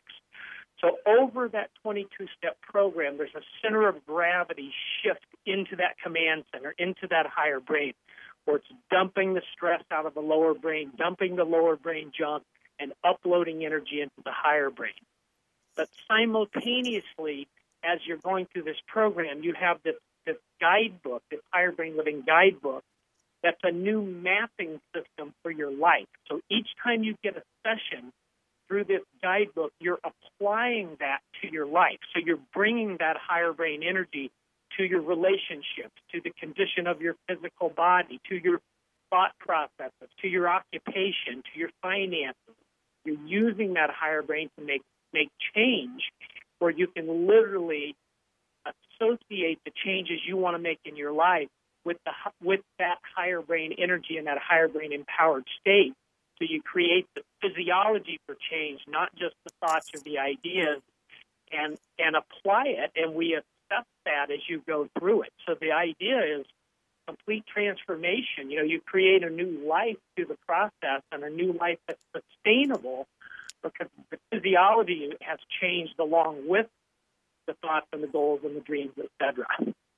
So over that twenty-two step program, there's a center of gravity shift into that command center, into that higher brain, where it's dumping the stress out of the lower brain, dumping the lower brain junk, and uploading energy into the higher brain. But simultaneously, as you're going through this program, you have this, this guidebook, this higher brain living guidebook, that's a new mapping system for your life. So each time you get a session through this guidebook, you're applying that to your life. So you're bringing that higher brain energy to your relationships, to the condition of your physical body, to your thought processes, to your occupation, to your finances. You're using that higher brain to make, make change where you can literally associate the changes you want to make in your life with the with that higher brain energy and that higher brain empowered state. So you create the physiology for change, not just the thoughts or the ideas, and and apply it, and we accept that as you go through it. So the idea is complete transformation. You know, you create a new life through the process, and a new life that's sustainable because the physiology has changed along with the thoughts and the goals and the dreams, et cetera.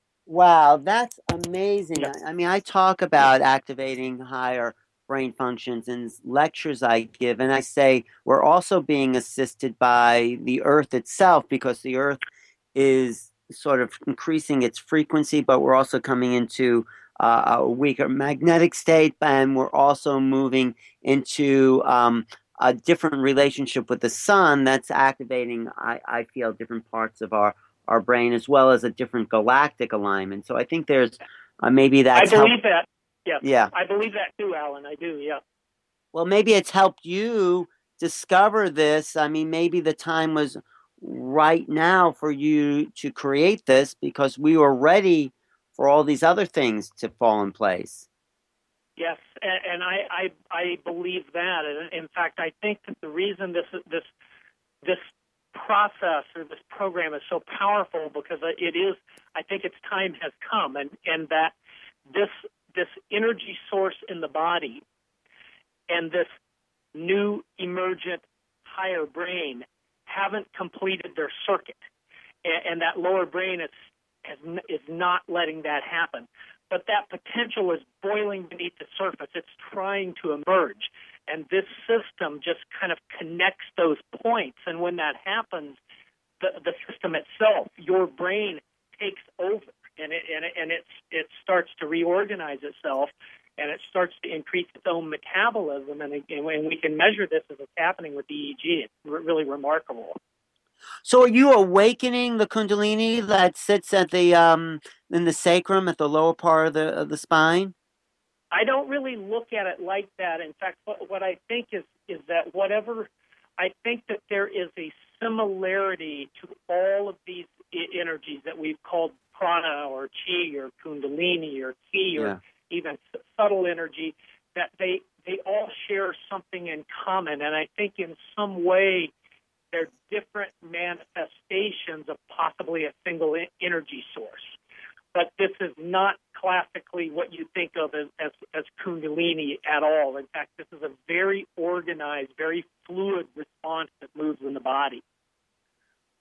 Wow, that's amazing. Yeah. I, I mean, I talk about activating higher brain functions in lectures I give, and I say we're also being assisted by the Earth itself because the Earth is sort of increasing its frequency, but we're also coming into uh, a weaker magnetic state, and we're also moving into um, a different relationship with the sun that's activating, I, I feel, different parts of our, our brain as well as a different galactic alignment. So I think there's uh, maybe that's I believe helped, that. Yeah. yeah. I believe that too, Alan. I do, yeah. Well, maybe it's helped you discover this. I mean, maybe the time was right now for you to create this because we were ready for all these other things to fall in place. Yes, and, and I, I I believe that. And in fact, I think that the reason this this this process or this program is so powerful because it is. I think its time has come, and, and that this this energy source in the body and this new emergent higher brain haven't completed their circuit, and, and that lower brain is, is is not letting that happen. But that potential is boiling beneath the surface. It's trying to emerge, and this system just kind of connects those points. And when that happens, the the system itself, your brain, takes over, and it and it, and it's it starts to reorganize itself. And it starts to increase its own metabolism, and, and we can measure this as it's happening with E E G. It's really remarkable. So, are you awakening the Kundalini that sits at the um in the sacrum at the lower part of the of the spine? I don't really look at it like that. In fact, what, what I think is is that whatever I think that there is a similarity to all of these energies that we've called prana or chi or Kundalini or ki or yeah. even subtle energy, that they they all share something in common. And I think in some way they're different manifestations of possibly a single energy source. But this is not classically what you think of as, as, as Kundalini at all. In fact, this is a very organized, very fluid response to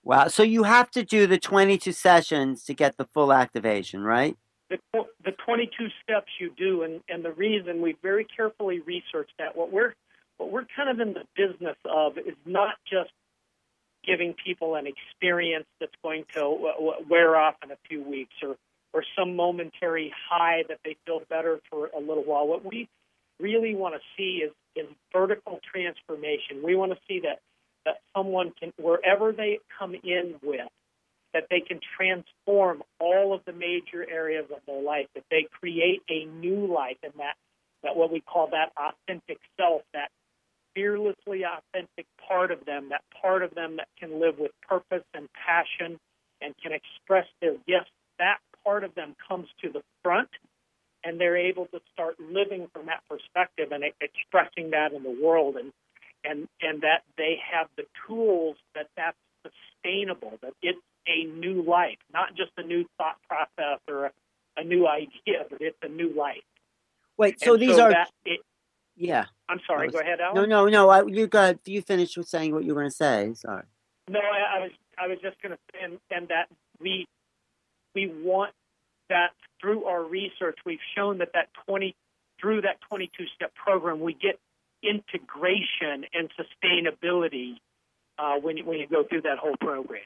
Wow. So you have to do the twenty-two sessions to get the full activation, right? The, the twenty-two steps you do, and, and the reason we very carefully researched that, what we're, what we're kind of in the business of is not just giving people an experience that's going to wear off in a few weeks or, or some momentary high that they feel better for a little while. What we really want to see is, is vertical transformation. We want to see that, that someone can, wherever they come in with, that they can transform all of the major areas of their life, that they create a new life, and that, that what we call that authentic self, that fearlessly authentic part of them, that part of them that can live with purpose and passion and can express their gifts, that part of them comes to the front, and they're able to start living from that perspective and expressing that in the world, and and and that they have the tools that that's sustainable, that it's a new life, not just a new thought process or a, a new idea, but it's a new life. Wait, so and these so are, that it, yeah. I'm sorry, was, go ahead, Alan. No, no, no. I, you got, you finished with saying what you were going to say. Sorry. No, I, I was, I was just going to say, and, and that we, we want that through our research, we've shown that that twenty, through that twenty-two step program, we get integration and sustainability uh, when you, when you go through that whole program.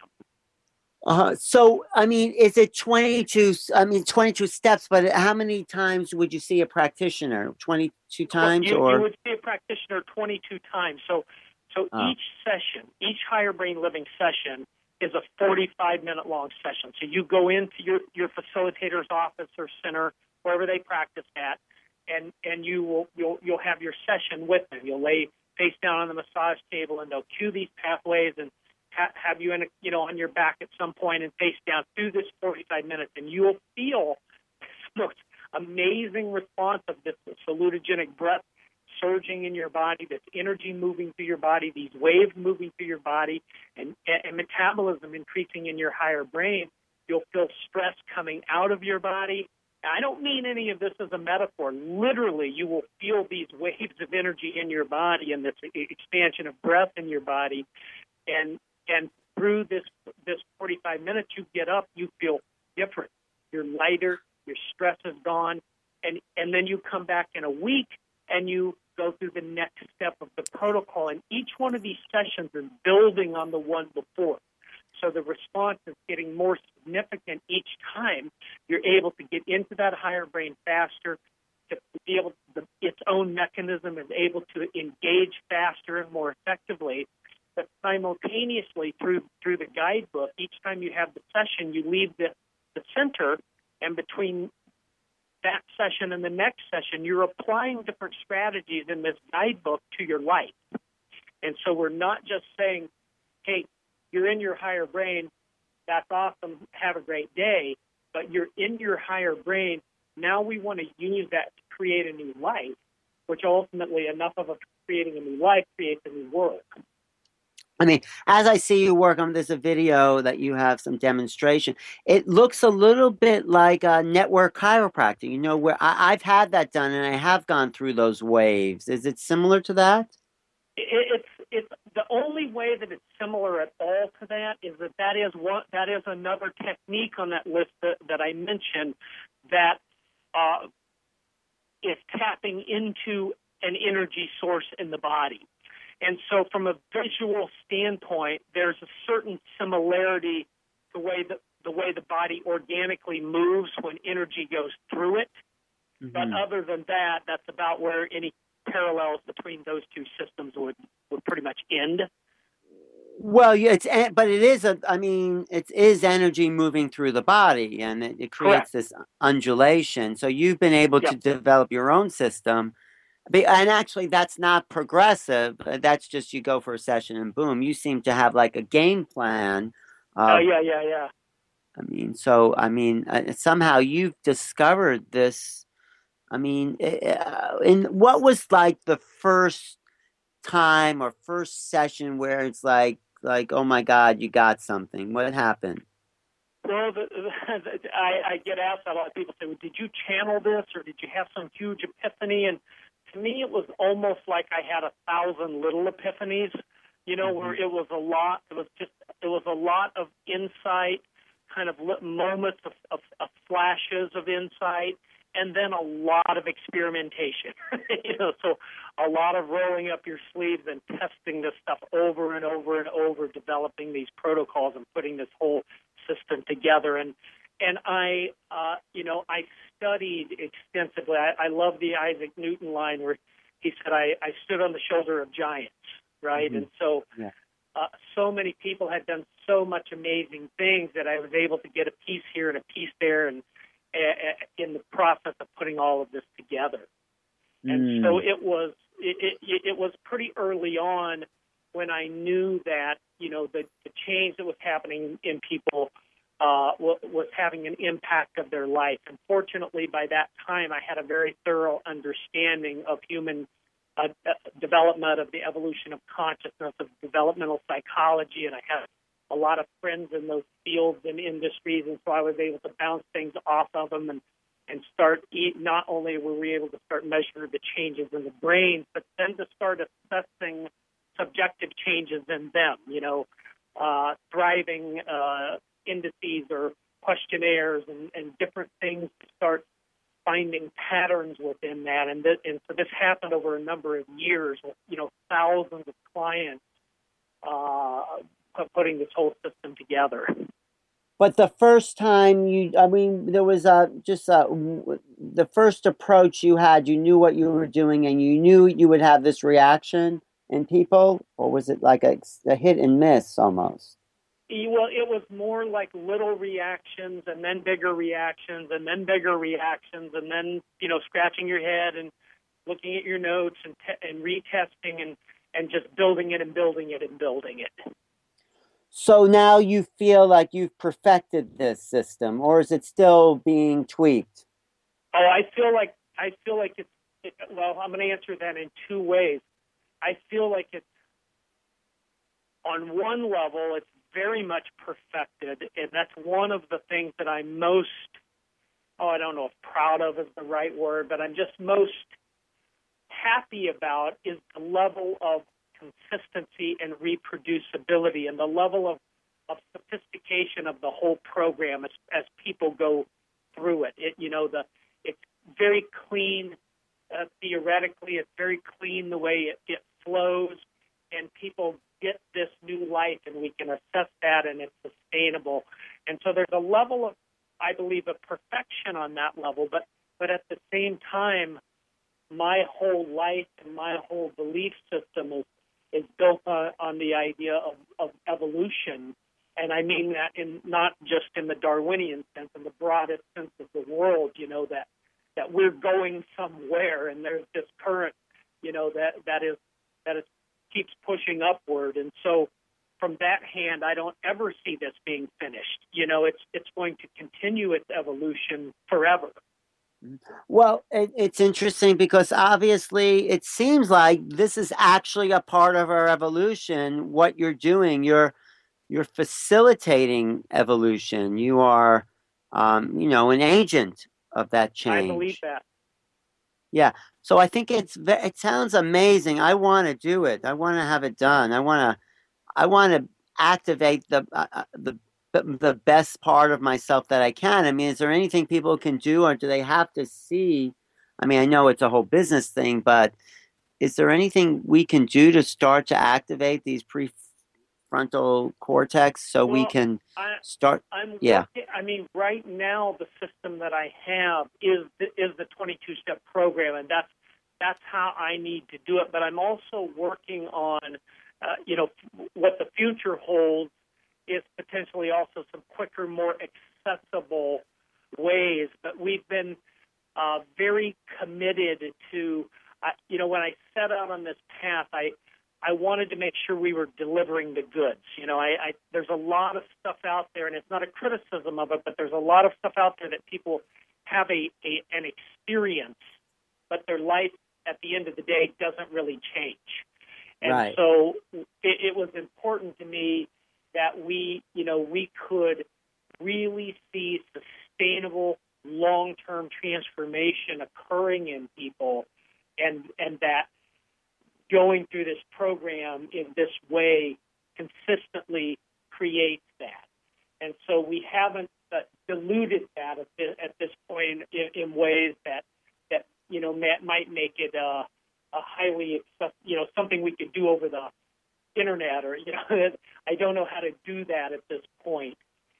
Uh, so, I mean, is it twenty-two, I mean, twenty-two steps, but how many times would you see a practitioner? twenty-two times you, or? You would see a practitioner twenty-two times. So, so oh. each session, each Higher Brain Living session is a forty-five minute long session. So you go into your, your facilitator's office or center, wherever they practice at, and, and you will, you'll, you'll have your session with them. You'll lay face down on the massage table, and they'll cue these pathways and have you in a, you know, on your back at some point and face down through this forty-five minutes, and you'll feel this most amazing response of this salutogenic breath surging in your body, this energy moving through your body, these waves moving through your body, and, and metabolism increasing in your higher brain. You'll feel stress coming out of your body. I don't mean any of this as a metaphor. Literally, you will feel these waves of energy in your body and this expansion of breath in your body, and And through this this forty-five minutes, you get up, you feel different. You're lighter, your stress is gone, and, and then you come back in a week and you go through the next step of the protocol. And each one of these sessions is building on the one before. So the response is getting more significant each time. You're able to get into that higher brain faster, to be able to, its own mechanism is able to engage faster and more effectively. But simultaneously, through through the guidebook, each time you have the session, you leave the, the center, and between that session and the next session, you're applying different strategies in this guidebook to your life. And so we're not just saying, hey, you're in your higher brain, that's awesome, have a great day, but you're in your higher brain. Now we want to use that to create a new life, which ultimately, enough of us creating a new life creates a new world. I mean, as I see you work on, there's a video that you have some demonstration. It looks a little bit like a network chiropractic, you know, where I, I've had that done and I have gone through those waves. Is it similar to that? It, it's it's the only way that it's similar at all to that is that that is one that is another technique on that list that, that I mentioned that uh, is tapping into an energy source in the body. And so from a visual standpoint, there's a certain similarity to the way the, the way the body organically moves when energy goes through it. Mm-hmm. But other than that, that's about where any parallels between those two systems would, would pretty much end. Well, yeah, it's but it is a. I mean, it is energy moving through the body, and it, it creates Correct. This undulation. So you've been able yep. to develop your own system. And actually, that's not progressive. That's just you go for a session and boom. You seem to have like a game plan. Oh, uh, yeah, yeah, yeah. I mean, so, I mean, uh, somehow you've discovered this. I mean, uh, in what was like the first time or first session where it's like, like, oh my God, you got something? What happened? Well, the, the, I, I get asked a lot of people say, well, did you channel this or did you have some huge epiphany? And to me, it was almost like I had a thousand little epiphanies, you know, mm-hmm. where it was a lot. It was just it was a lot of insight, kind of moments of, of, of flashes of insight, and then a lot of experimentation. you know, so a lot of rolling up your sleeves and testing this stuff over and over and over, developing these protocols and putting this whole system together. And and I, uh, you know, I studied extensively. I, I love the Isaac Newton line where he said, "I, I stood on the shoulder of giants," right? Mm-hmm. And so. Yeah. Uh, so many people had done so much amazing things that I was able to get a piece here and a piece there, and uh, in the process of putting all of this together. Mm. And so it was it, it, it was pretty early on when I knew that you know the, the change that was happening in people uh, was having an impact of their life. And fortunately, by that time, I had a very thorough understanding of human Uh, uh, development, of the evolution of consciousness, of developmental psychology, and I had a lot of friends in those fields and industries, and so I was able to bounce things off of them and, and start, eat, not only were we able to start measuring the changes in the brain, but then to start assessing subjective changes in them, you know, uh, thriving uh, indices or questionnaires and, and different things to start finding patterns within that, and, th- and so this happened over a number of years. You know, thousands of clients uh, putting this whole system together. But the first time you, I mean, there was a just a, the first approach you had. You knew what you were doing, and you knew you would have this reaction in people, or was it like a, a hit and miss almost? Well, it was more like little reactions and then bigger reactions and then bigger reactions and then, you know, scratching your head and looking at your notes and, te- and retesting and, and just building it and building it and building it. So now you feel like you've perfected this system, or is it still being tweaked? Oh, I feel like I feel like it's, it, well, I'm going to answer that in two ways. I feel like it's, on one level, it's very much perfected, and that's one of the things that I'm most, oh, I don't know if proud of is the right word, but I'm just most happy about is the level of consistency and reproducibility and the level of, of sophistication of the whole program as, as people go through it. It, you know, the it's very clean uh, theoretically. It's very clean the way it, it flows, and people get this new life, and we can assess that, and it's sustainable. And so there's a level of, I believe, of perfection on that level, but but at the same time, my whole life and my whole belief system is, is built on, on the idea of, of evolution. And I mean that in not just in the Darwinian sense, in the broadest sense of the world, you know, that, that we're going somewhere, and there's this current, you know, that, that is that is keeps pushing upward. And so from that hand, I don't ever see this being finished. You know, it's it's going to continue its evolution forever. Well, it, it's interesting because obviously it seems like this is actually a part of our evolution. What you're doing, you're you're facilitating evolution. You are, um, you know, an agent of that change. I believe that. Yeah. So I think it's it sounds amazing. I want to do it. I want to have it done. I want to I want to activate the uh, the the best part of myself that I can. I mean, is there anything people can do, or do they have to see? I mean, I know it's a whole business thing, but is there anything we can do to start to activate these prefrontal cortex so well, we can I, start? I'm yeah. Working, I mean, right now the system that I have is the, is the twenty-two step program, and that's that's how I need to do it. But I'm also working on, uh, you know, what the future holds is potentially also some quicker, more accessible ways. But we've been uh, very committed to, uh, you know, when I set out on this path, I I wanted to make sure we were delivering the goods. You know, I, I there's a lot of stuff out there, and it's not a criticism of it, but there's a lot of stuff out there that people have a, a an experience, but their life at the end of the day doesn't really change. And right. so it, it was important to me that we, you know, we could really see sustainable long-term transformation occurring in people, and and that going through this program in this way consistently creates that. And so we haven't uh, diluted that at this, at this point in, in ways that, that you know, might make it uh, a highly, you know, something we could do over the internet, or, you know, I don't know how to do that at this point.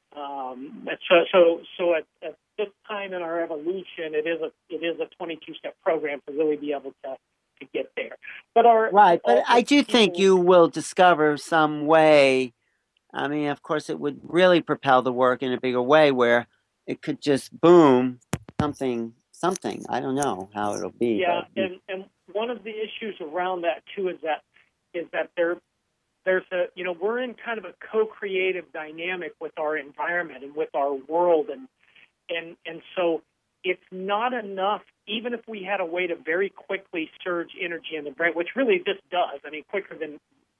Um, so, so, so at, at this time in our evolution, it is a it is a twenty-two step program to really be able to, to get there. But our right, but I do people, think you will discover some way. I mean, of course, it would really propel the work in a bigger way, where it could just boom something, something. I don't know how it'll be. Yeah, but and and one of the issues around that too is that is that there. There's a, you know, we're in kind of a co-creative dynamic with our environment and with our world, and and and so it's not enough. Even if we had a way to very quickly surge energy in the brain, which really this does, I mean, quicker than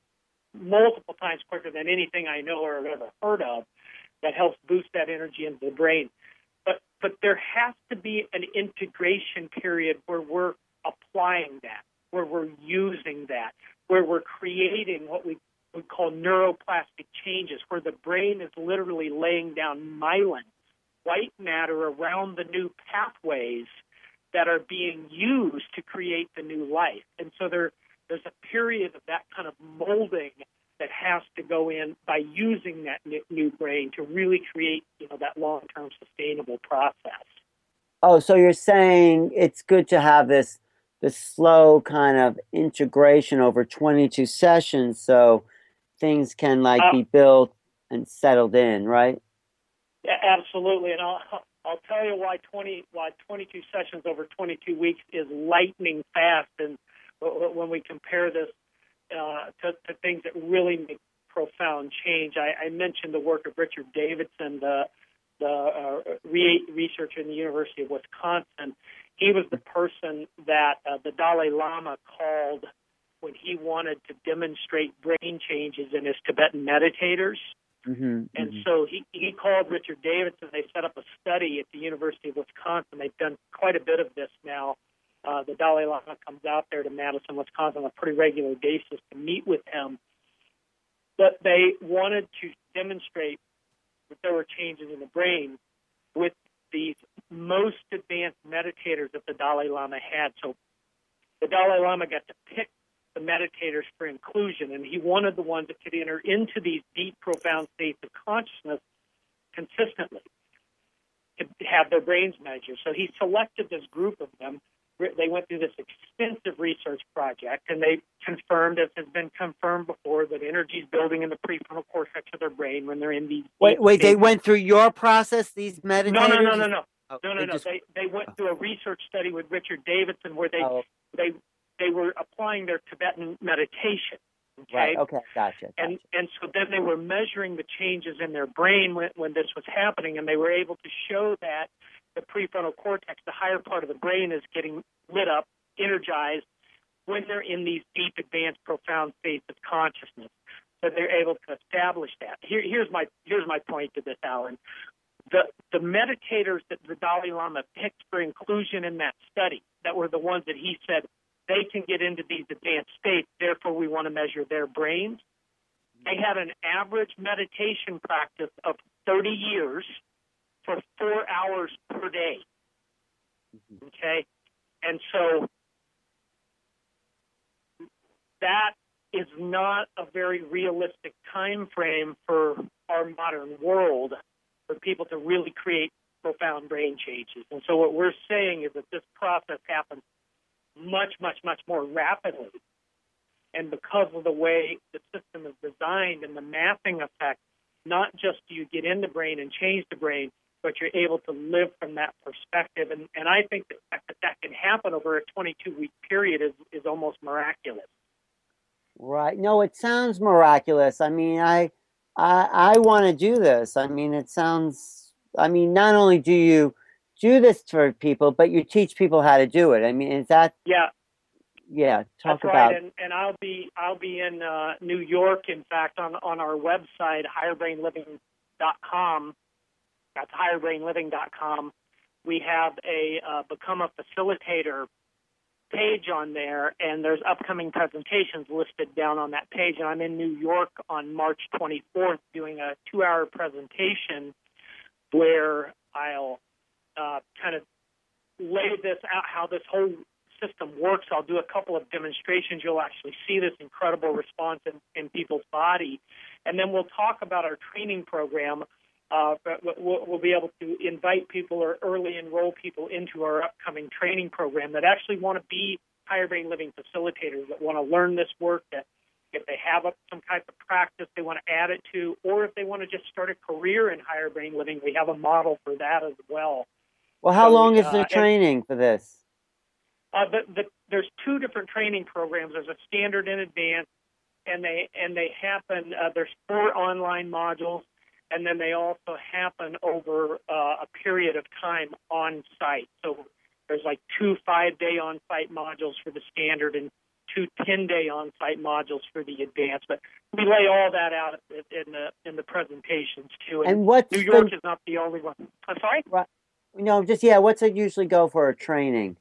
multiple times quicker than anything I know or have ever heard of, that helps boost that energy into the brain. But but there has to be an integration period where we're applying that, where we're using that, where we're creating what we we call neuroplastic changes, where the brain is literally laying down myelin, white matter around the new pathways that are being used to create the new life. And so there, there's a period of that kind of molding that has to go in by using that new brain to really create, you know, that long-term sustainable process. Oh, so you're saying it's good to have this this slow kind of integration over twenty-two sessions, so things can like uh, be built and settled in, right? Yeah, absolutely. And I'll I'll tell you why twenty why twenty-two sessions over twenty-two weeks is lightning fast, and when we compare this uh, to, to things that really make profound change. I, I mentioned the work of Richard Davidson, the the uh, re- researcher in the University of Wisconsin. He was the person that uh, the Dalai Lama called when he wanted to demonstrate brain changes in his Tibetan meditators. Mm-hmm, and mm-hmm. so he, he called Richard Davidson. They set up a study at the University of Wisconsin. They've done quite a bit of this now. Uh, the Dalai Lama comes out there to Madison, Wisconsin on a pretty regular basis to meet with him. But they wanted to demonstrate that there were changes in the brain with these most advanced meditators that the Dalai Lama had. So the Dalai Lama got to pick the meditators for inclusion, and he wanted the ones that could enter into these deep, profound states of consciousness consistently, to have their brains measured. So he selected this group of them. They went through this extensive research project, and they confirmed, as has been confirmed before, that energy is building in the prefrontal cortex of their brain when they're in these. Wait, wait, they went through your process, these meditators? No, no, no, no, no. Oh, no, no, they no. just- They they went through a research study with Richard Davidson where they Oh, they they were applying their Tibetan meditation. Okay. right, okay, gotcha, gotcha. And and so then they were measuring the changes in their brain when, when this was happening, and they were able to show that the prefrontal cortex, the higher part of the brain, is getting lit up, energized when they're in these deep, advanced, profound states of consciousness. So they're able to establish that. Here, here's my here's my point to this, Alan. The the meditators that the Dalai Lama picked for inclusion in that study, that were the ones that he said they can get into these advanced states, therefore we want to measure their brains. They had an average meditation practice of thirty years for four hours per day. Okay? And so that is not a very realistic time frame for our modern world for people to really create profound brain changes. And so what we're saying is that this process happens much, much, much more rapidly. And because of the way the system is designed and the mapping effect, not just do you get in the brain and change the brain, but you're able to live from that perspective. And, and I think that that, that can happen over a twenty-two week period is, is almost miraculous. Right. No, it sounds miraculous. I mean, I I I want to do this. I mean, it sounds, I mean, not only do you do this for people, but you teach people how to do it. I mean, is that Yeah. Yeah, talk That's about right, and, and I'll be I'll be in uh, New York. In fact, on on our website, higher brain living dot com. That's higher brain living dot com. We have a uh, become a facilitator page on there, and there's upcoming presentations listed down on that page. And I'm in New York on March twenty-fourth doing a two-hour presentation where I'll uh, kind of lay this out, how this whole system works. I'll do a couple of demonstrations. You'll actually see this incredible response in, in people's body. And then we'll talk about our training program. Uh, we'll, we'll be able to invite people or early enroll people into our upcoming training program that actually want to be higher brain living facilitators, that want to learn this work, that if they have a, some type of practice they want to add it to, or if they want to just start a career in higher brain living, we have a model for that as well. Well, how so, long is uh, the training and, for this? Uh, the, the, there's two different training programs. There's a standard and advanced, and they and they happen. Uh, there's four online modules, and then they also happen over uh, a period of time on site. So there's like two five-day on-site modules for the standard and two ten-day on-site modules for the advanced. But we lay all that out in the in the presentations too. And, and what's New York the, is not the only one. I'm sorry. Right. No, just yeah. What's it usually go for a training?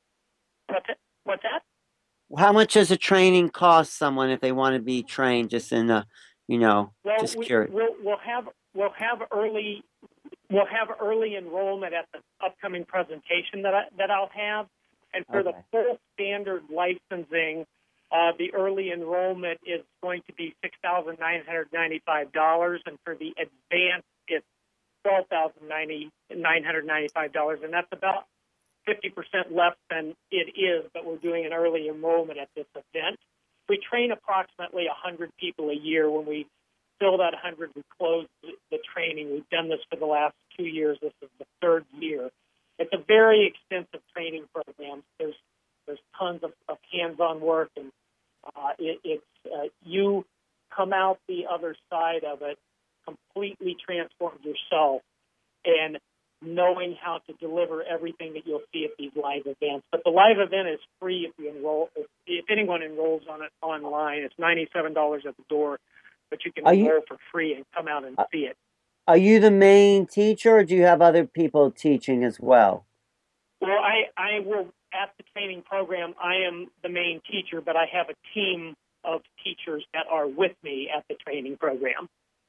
What's it? What's that? How much does a training cost someone if they want to be trained? Just in the, you know, well, just we, curious. We'll, we'll have we'll have early we'll have early enrollment at the upcoming presentation that I, that I'll have, and for Okay. the full standard licensing, uh, the early enrollment is going to be six thousand nine hundred ninety-five dollars, and for the advanced, it's twelve thousand nine hundred ninety-five dollars, and that's about fifty percent less than it is, but we're doing an early enrollment at this event. We train approximately one hundred people a year. When we fill that one hundred, we close the training. We've done this for the last two years. This is the third year. It's a very extensive training program. There's there's tons of, of hands-on work, and uh, it, it's uh, you come out the other side of it completely transformed yourself and knowing how to deliver everything that you'll see at these live events. But the live event is free if you enroll. If, if anyone enrolls on it online, it's ninety-seven dollars at the door, but you can Are enroll you, for free and come out and uh, see it. are you the main teacher, or do you have other people teaching as well? Well, I, I will, at the training program, I am the main teacher, but I have a team of teachers that are with me at the training program.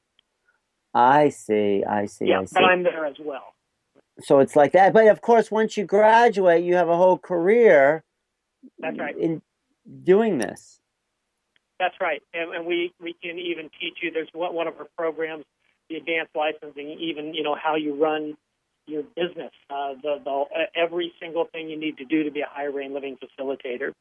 I see, I see, Yeah, I see. but I'm there as well. So it's like that. But of course, once you graduate, you have a whole career That's right. in doing this. That's right. And, and we, we can even teach you, there's one, one of our programs, the advanced licensing, even, you know, how you run your business, uh, the, the every single thing you need to do to be a higher brain living facilitator.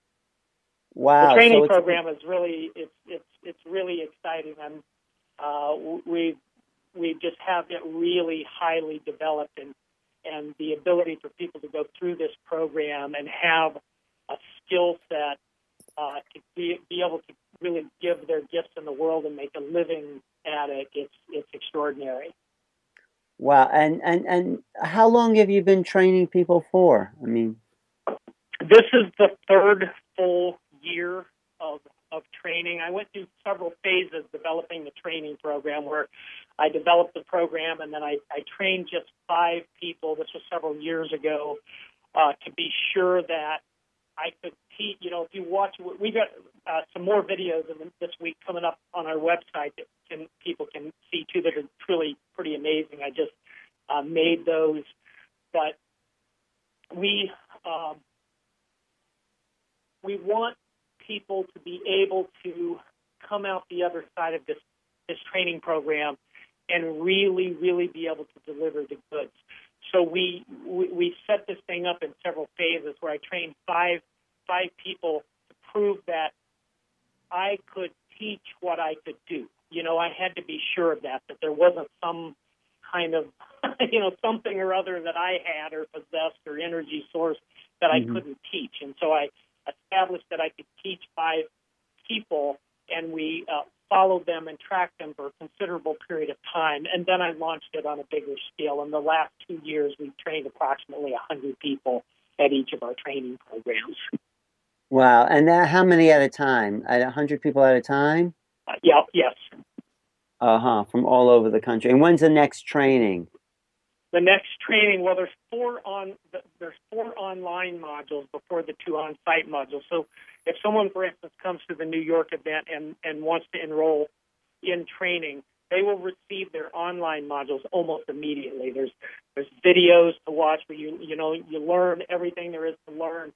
Wow. The training so it's, program is really, it's, it's, it's really exciting. I'm, uh, we we just have it really highly developed, and, and the ability for people to go through this program and have a skill set uh, to be, be able to really give their gifts in the world and make a living at it, it's, it's extraordinary. Wow. And, and, and how long have you been training people for? I mean, this is the third full year of of training. I went through several phases developing the training program, where I developed the program and then I, I trained just five people. This was several years ago, uh, to be sure that I could teach. You know, if you watch, we got uh, some more videos in this week coming up on our website that can, people can see too, that are truly pretty amazing. I just uh, made those, but we um, we want people to be able to come out the other side of this this training program and really, really be able to deliver the goods. So we, we we set this thing up in several phases, where I trained five five people to prove that I could teach what I could do. You know, I had to be sure of that, that there wasn't some kind of, you know, something or other that I had or possessed or energy source that I mm-hmm. couldn't teach. And so I established that I could teach five people, and we uh, followed them and tracked them for a considerable period of time. And then I launched it on a bigger scale. In the last two years, we've trained approximately one hundred people at each of our training programs. Wow. And that, how many at a time? At one hundred people at a time? Uh, yeah, yes. Uh-huh. From all over the country. And when's the next training? The next training, well, there's four on there's four online modules before the two on-site modules. So if someone, for instance, comes to the New York event and, and wants to enroll in training, they will receive their online modules almost immediately. There's there's videos to watch where you you know you learn everything there is to learn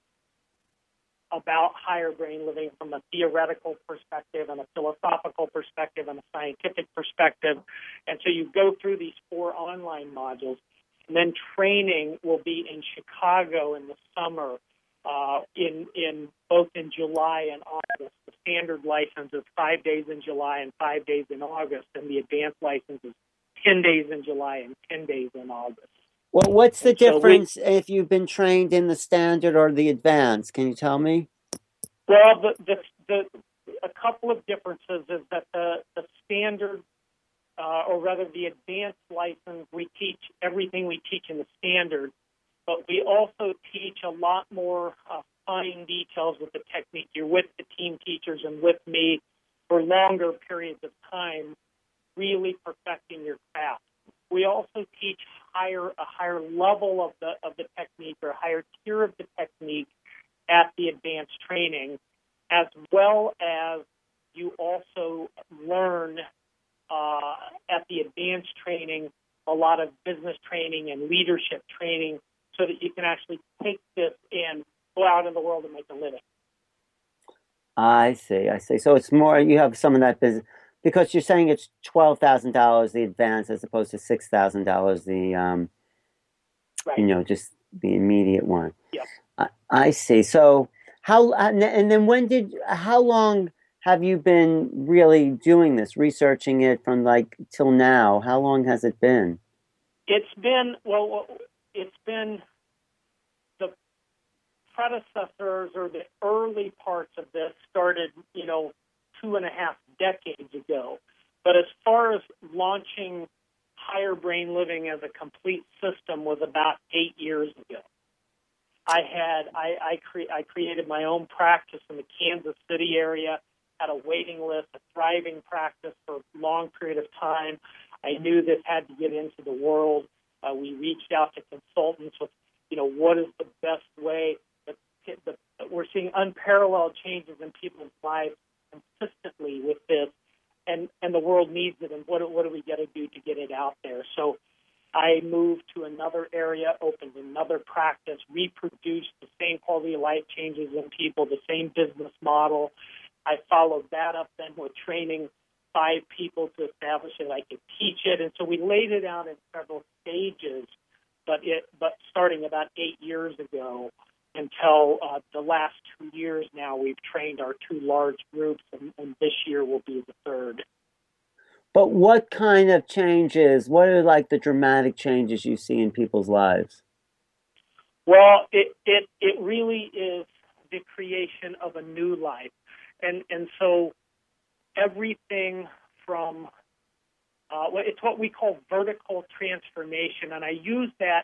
about higher brain living from a theoretical perspective and a philosophical perspective and a scientific perspective. And so you go through these four online modules, and then training will be in Chicago in the summer, uh, in in both in July and August. The standard license is five days in July and five days in August, and the advanced license is ten days in July and ten days in August. Well, what's the And so we- difference if you've been trained in the standard or the advanced? Can you tell me? Well, the, the, the, a couple of differences is that the, the standard, uh, or rather the advanced license, we teach everything we teach in the standard, but we also teach a lot more uh, fine details with the technique. You're with the team teachers and with me for longer periods of time, really perfecting your craft. We also teach higher a higher level of the of the technique or a higher tier of the technique at the advanced training, as well as you also learn uh, at the advanced training a lot of business training and leadership training so that you can actually take this and go out in the world and make a living. I see, I see. So it's more, you have some of that business, because you're saying it's twelve thousand dollars the advance as opposed to six thousand dollars the, um, Right. you know, just the immediate one. Yep. I, I see. So how, and then when did, how long have you been really doing this, researching it from like till now? How long has it been? It's been, well, it's been the predecessors or the early parts of this started, you know, two and a half decades ago. But as far as launching Higher Brain Living as a complete system was about eight years ago. I had I I, cre- I created my own practice in the Kansas City area, had a waiting list, a thriving practice for a long period of time. I knew this had to get into the world. Uh, we reached out to consultants with, you know, what is the best way. That, that we're seeing unparalleled changes in people's lives consistently with this, and, and the world needs it, and what, what do we got to do to get it out there? So I moved to another area, opened another practice, reproduced the same quality of life changes in people, the same business model. I followed that up then with training five people to establish it. I could teach it, and so we laid it out in several stages. But it, but starting about eight years ago, until uh, the last two years now, we've trained our two large groups, and, and this year will be the third. But what kind of changes, what are like the dramatic changes you see in people's lives? Well, it, it, it really is the creation of a new life. And, and so everything from, uh, it's what we call vertical transformation. And I use that,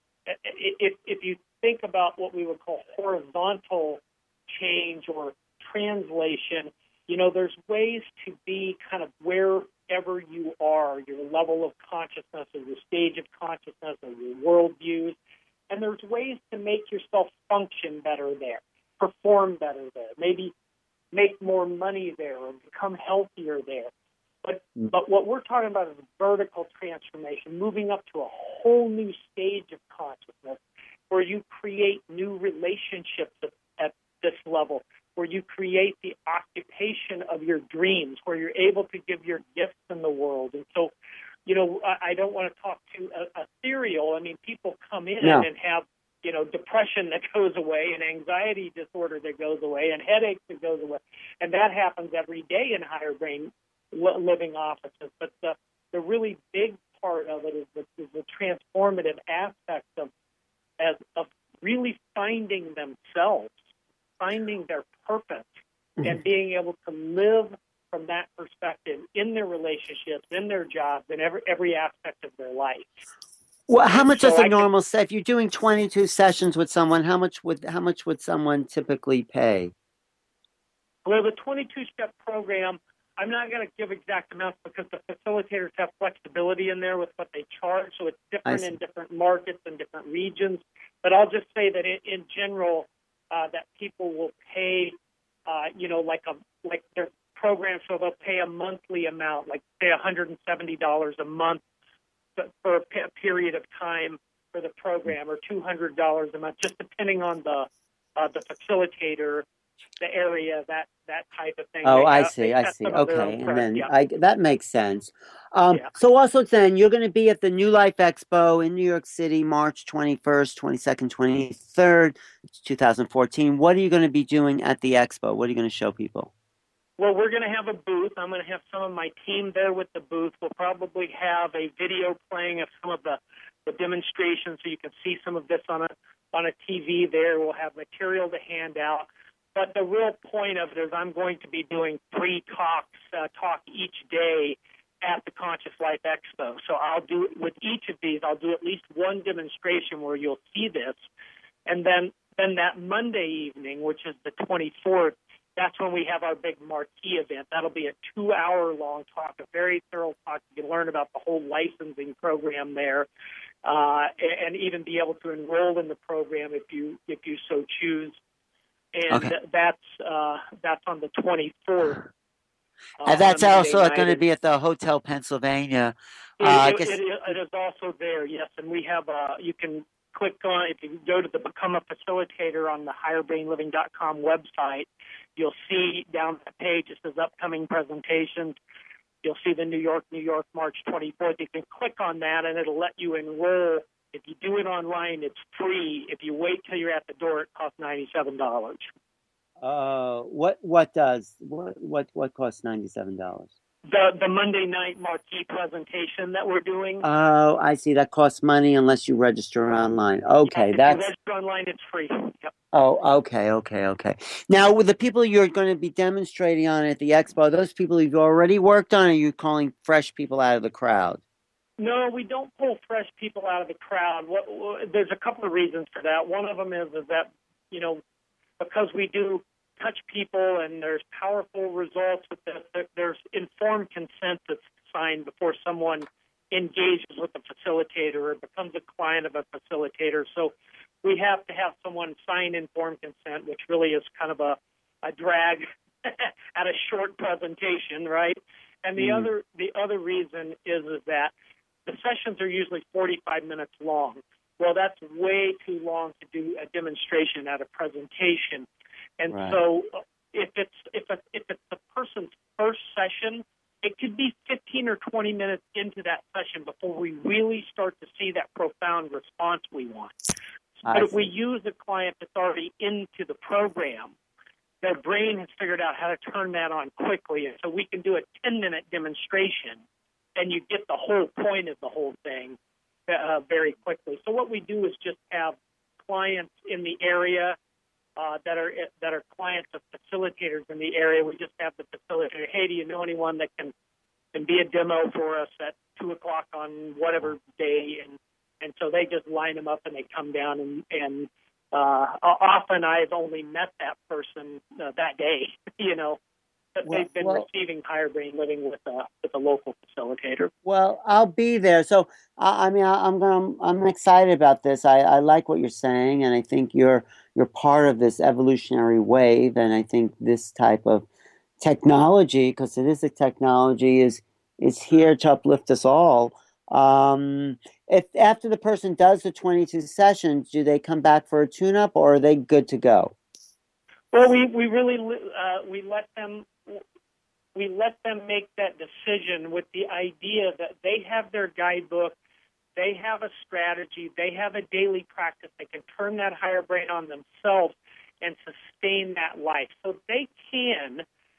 if, if you think about what we would call horizontal change or translation, you know, there's ways to be kind of wherever you are, your level of consciousness or your stage of consciousness or your worldviews, and there's ways to make yourself function better there, perform better there, maybe make more money there or become healthier there. But but what we're talking about is vertical transformation, moving up to a whole new stage of consciousness where you create new relationships at, at this level, where you create the occupation of your dreams, where you're able to give your gifts in the world. And so, you know, I, I don't want to talk too uh, ethereal. I mean, people come in No. and have, you know, depression that goes away and anxiety disorder that goes away and headaches that goes away. And that happens every day in higher brain living offices. But the, the really big part of it is the, is the transformative aspect of, as, of really finding themselves, finding their purpose, mm-hmm. and being able to live from that perspective in their relationships, in their jobs, in every every aspect of their life. Well, how And much so does a I normal set? If you're doing twenty-two sessions with someone, how much would how much would someone typically pay? Well, the twenty-two step program, I'm not going to give exact amounts because the facilitators have flexibility in there with what they charge, so it's different in different markets and different regions. But I'll just say that in, in general, uh, that people will pay, uh, you know, like a like their program, so they'll pay a monthly amount, like say one hundred seventy dollars a month for a period of time for the program, or two hundred dollars a month, just depending on the uh, the facilitator, the area, that that type of thing. Oh, They I have, see, they I set see. some of their Okay, own and price. then Yeah. I that makes sense. Um, Yeah. so also then you're going to be at the New Life Expo in New York City, March twenty-first, twenty-second, twenty-third, twenty fourteen. What are you going to be doing at the expo? What are you going to show people? Well, we're going to have a booth. I'm going to have some of my team there with the booth. We'll probably have a video playing of some of the, the demonstrations, so you can see some of this on a on a T V there. We'll have material to hand out. But the real point of it is I'm going to be doing three talks, uh, talk each day at the Conscious Life Expo. So I'll do, with each of these, I'll do at least one demonstration where you'll see this. And then, then that Monday evening, which is the twenty-fourth, that's when we have our big marquee event. That'll be a two-hour-long talk, a very thorough talk. You can learn about the whole licensing program there, uh, and, and even be able to enroll in the program if you if you so choose. And Okay. that's uh, that's on the twenty-fourth. Uh, And that's on a Monday also night. going to be at the Hotel Pennsylvania. It, Uh, I it, guess. it, it is also there, yes. And we have uh, you can click on, if you go to the Become a Facilitator on the higher brain living dot com website, you'll see down that page it says upcoming presentations. You'll see the New York, New York, March twenty-fourth. You can click on that, and it'll let you enroll. If you do it online, it's free. If you wait till you're at the door, it costs ninety-seven dollars. Uh, what what does what what what costs ninety-seven dollars? The the Monday night marquee presentation that we're doing. Oh, I see. That costs money unless you register online. Okay, Yes, if that's. you register online, it's free. Yep. Oh, okay, okay, okay. Now, with the people you're going to be demonstrating on at the expo, those people you've already worked on, or are you calling fresh people out of the crowd? No, we don't pull fresh people out of the crowd. What, what, there's a couple of reasons for that. One of them is, is that, you know, because we do touch people and there's powerful results with this, there's informed consent that's signed before someone engages with a facilitator or becomes a client of a facilitator. So we have to have someone sign informed consent, which really is kind of a, a drag at a short presentation, right? And the mm. other the other reason is, is that the sessions are usually forty-five minutes long. Well, that's way too long to do a demonstration at a presentation. And right. so if it's if a, if it's the person's first session, it could be fifteen or twenty minutes into that session before we really start to see that profound response we want. But if we use a client that's already into the program, their brain has figured out how to turn that on quickly. And so we can do a ten-minute demonstration, and you get the whole point of the whole thing uh, very quickly. So what we do is just have clients in the area uh, that are that are clients of facilitators in the area. We just have the facilitator, hey, do you know anyone that can, can be a demo for us at two o'clock on whatever day? And And so they just line them up and they come down, and, and uh, often I've only met that person uh, that day, you know, but well, they've been well, receiving Higher Brain Living with a, with a local facilitator. Well, I'll be there. So, I, I mean, I, I'm going I'm excited about this. I, I like what you're saying, and I think you're you're part of this evolutionary wave, and I think this type of technology, because it is a technology, is is here to uplift us all. Um, if after the person does the twenty-two sessions, do they come back for a tune-up, or are they good to go? Well, we we really uh, we let them we let them make that decision with the idea that they have their guidebook, they have a strategy, they have a daily practice. They can turn that higher brain on themselves and sustain that life, so they can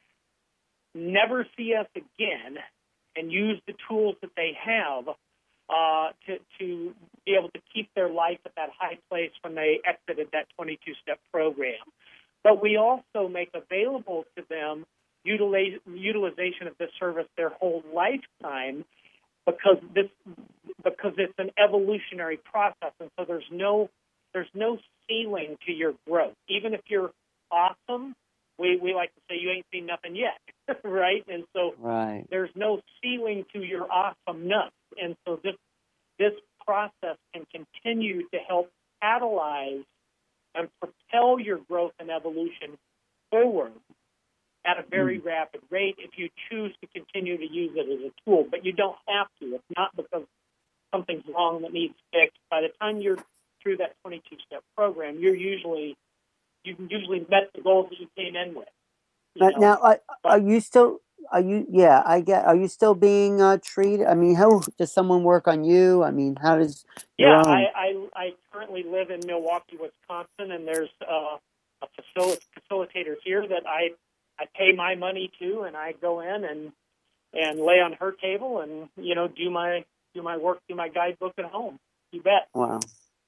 never see us again and use the tools that they have uh, to, to be able to keep their life at that high place when they exited that twenty-two step program. But we also make available to them utilize, utilization of this service their whole lifetime, because this because it's an evolutionary process, and so there's no there's no ceiling to your growth. Even if you're awesome, we we like to say you ain't seen nothing yet, right? And so Right. there's no ceiling to your awesomeness, and so this this process can continue to help catalyze and propel your growth and evolution forward at a very mm. rapid rate if you choose to continue to use it as a tool. But you don't have to. It's not because something's wrong that needs fixed. By the time you're through that twenty-two step program, you're usually you've usually met the goals that you came in with. Now, now are, are you still? Are you? Yeah, I get. Are you still being uh, treated? I mean, how does someone work on you? I mean, how does your yeah? own... I, I I currently live in Milwaukee, Wisconsin, and there's uh, a facil- facilitator here that I I pay my money to, and I go in and and lay on her table, and you know do my do my work, do my guidebook at home. You bet. Wow.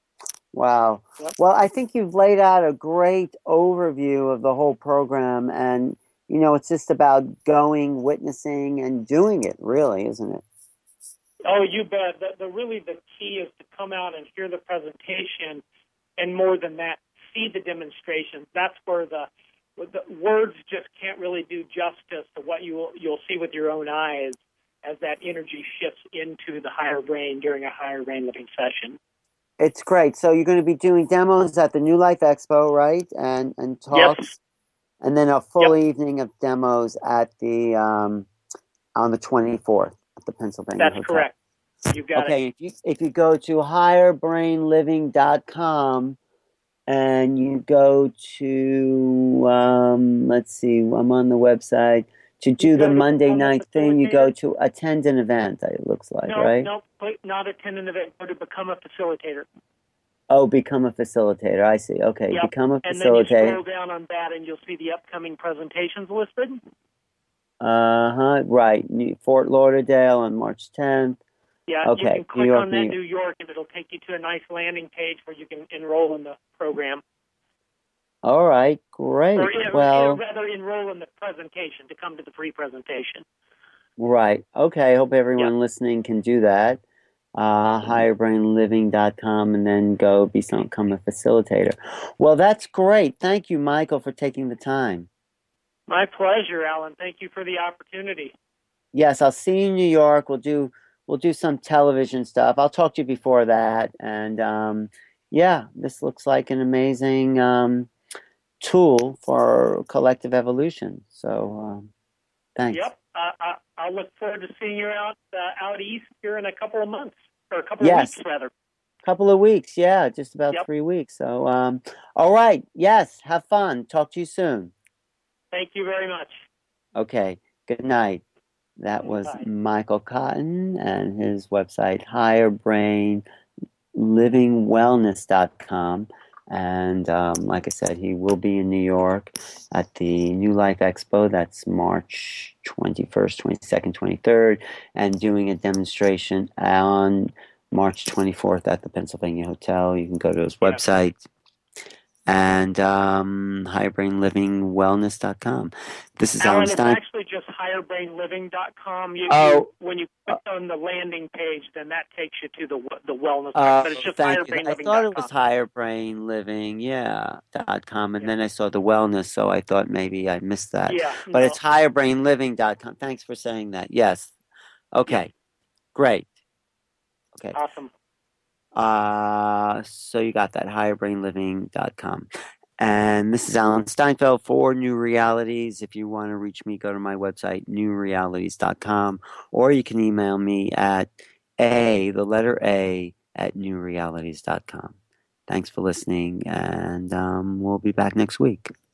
Wow. Yep. Well, I think you've laid out a great overview of the whole program, and you know, it's just about going, witnessing, and doing it, really, isn't it? Oh, you bet. The, the really the key is to come out and hear the presentation, and more than that, see the demonstrations. That's where the the words just can't really do justice to what you will, you'll see with your own eyes as that energy shifts into the higher brain during a higher brain living session. It's great. So you're going to be doing demos at the New Life Expo, right? And and talks, yes. and then a full yep. evening of demos at the um, on the twenty-fourth at the Pennsylvania That's Hotel. correct. You got okay, it. if you if you go to higher brain living dot com and you go to um, let's see, I'm on the website. To do the Monday night thing, you go to attend an event, it looks like, no, right? No, no, not attend an event, go to become a facilitator. Oh, become a facilitator. I see. Okay, yep. become a facilitator. And then you scroll down on that and you'll see the upcoming presentations listed. Uh-huh, right. Fort Lauderdale on March tenth. Yeah, okay. You can click New York, on that New York. New York and it'll take you to a nice landing page where you can enroll in the program. All right, great. Or, well, or rather, enroll in the presentation to come to the free presentation. Right. Okay. I hope everyone yep. listening can do that. Uh, higher brain living dot com and then go become a facilitator. Well, that's great. Thank you, Michael, for taking the time. My pleasure, Alan. Thank you for the opportunity. Yes, I'll see you in New York. We'll do we'll do some television stuff. I'll talk to you before that. And um, yeah, this looks like an amazing um, tool for collective evolution. So um, thanks. Yep. Uh, I, I look forward to seeing you out uh, out east here in a couple of months, or a couple yes. of weeks, rather. Couple of weeks, yeah, just about yep. three weeks. So, um, all right, yes, have fun. Talk to you soon. Thank you very much. Okay, good night. That was Bye. Michael Cotton and his website, higher brain living wellness dot com. And um, like I said, he will be in New York at the New Life Expo. That's March twenty-first, twenty-second, twenty-third, and doing a demonstration on March twenty-fourth at the Pennsylvania Hotel. You can go to his yeah. website and um, higher brain living wellness dot com. This is Alan, Alan it's Stein. actually just higher brain living dot com. You, oh, you, when you click uh, on the landing page, then that takes you to the the wellness. Uh, but it's just thank higher you. brain I living thought it was higher brain living, yeah, dot com, and yeah. then I saw the wellness, so I thought maybe I missed that. Yeah, but no. It's higher brain living dot com. Thanks for saying that. Yes. Okay. Yeah. Great. Okay. Awesome. Uh, so you got that, higher brain living dot com. And this is Alan Steinfeld for New Realities. If you want to reach me, go to my website, new realities dot com, or you can email me at A, the letter A, at new realities dot com. Thanks for listening, and um, we'll be back next week.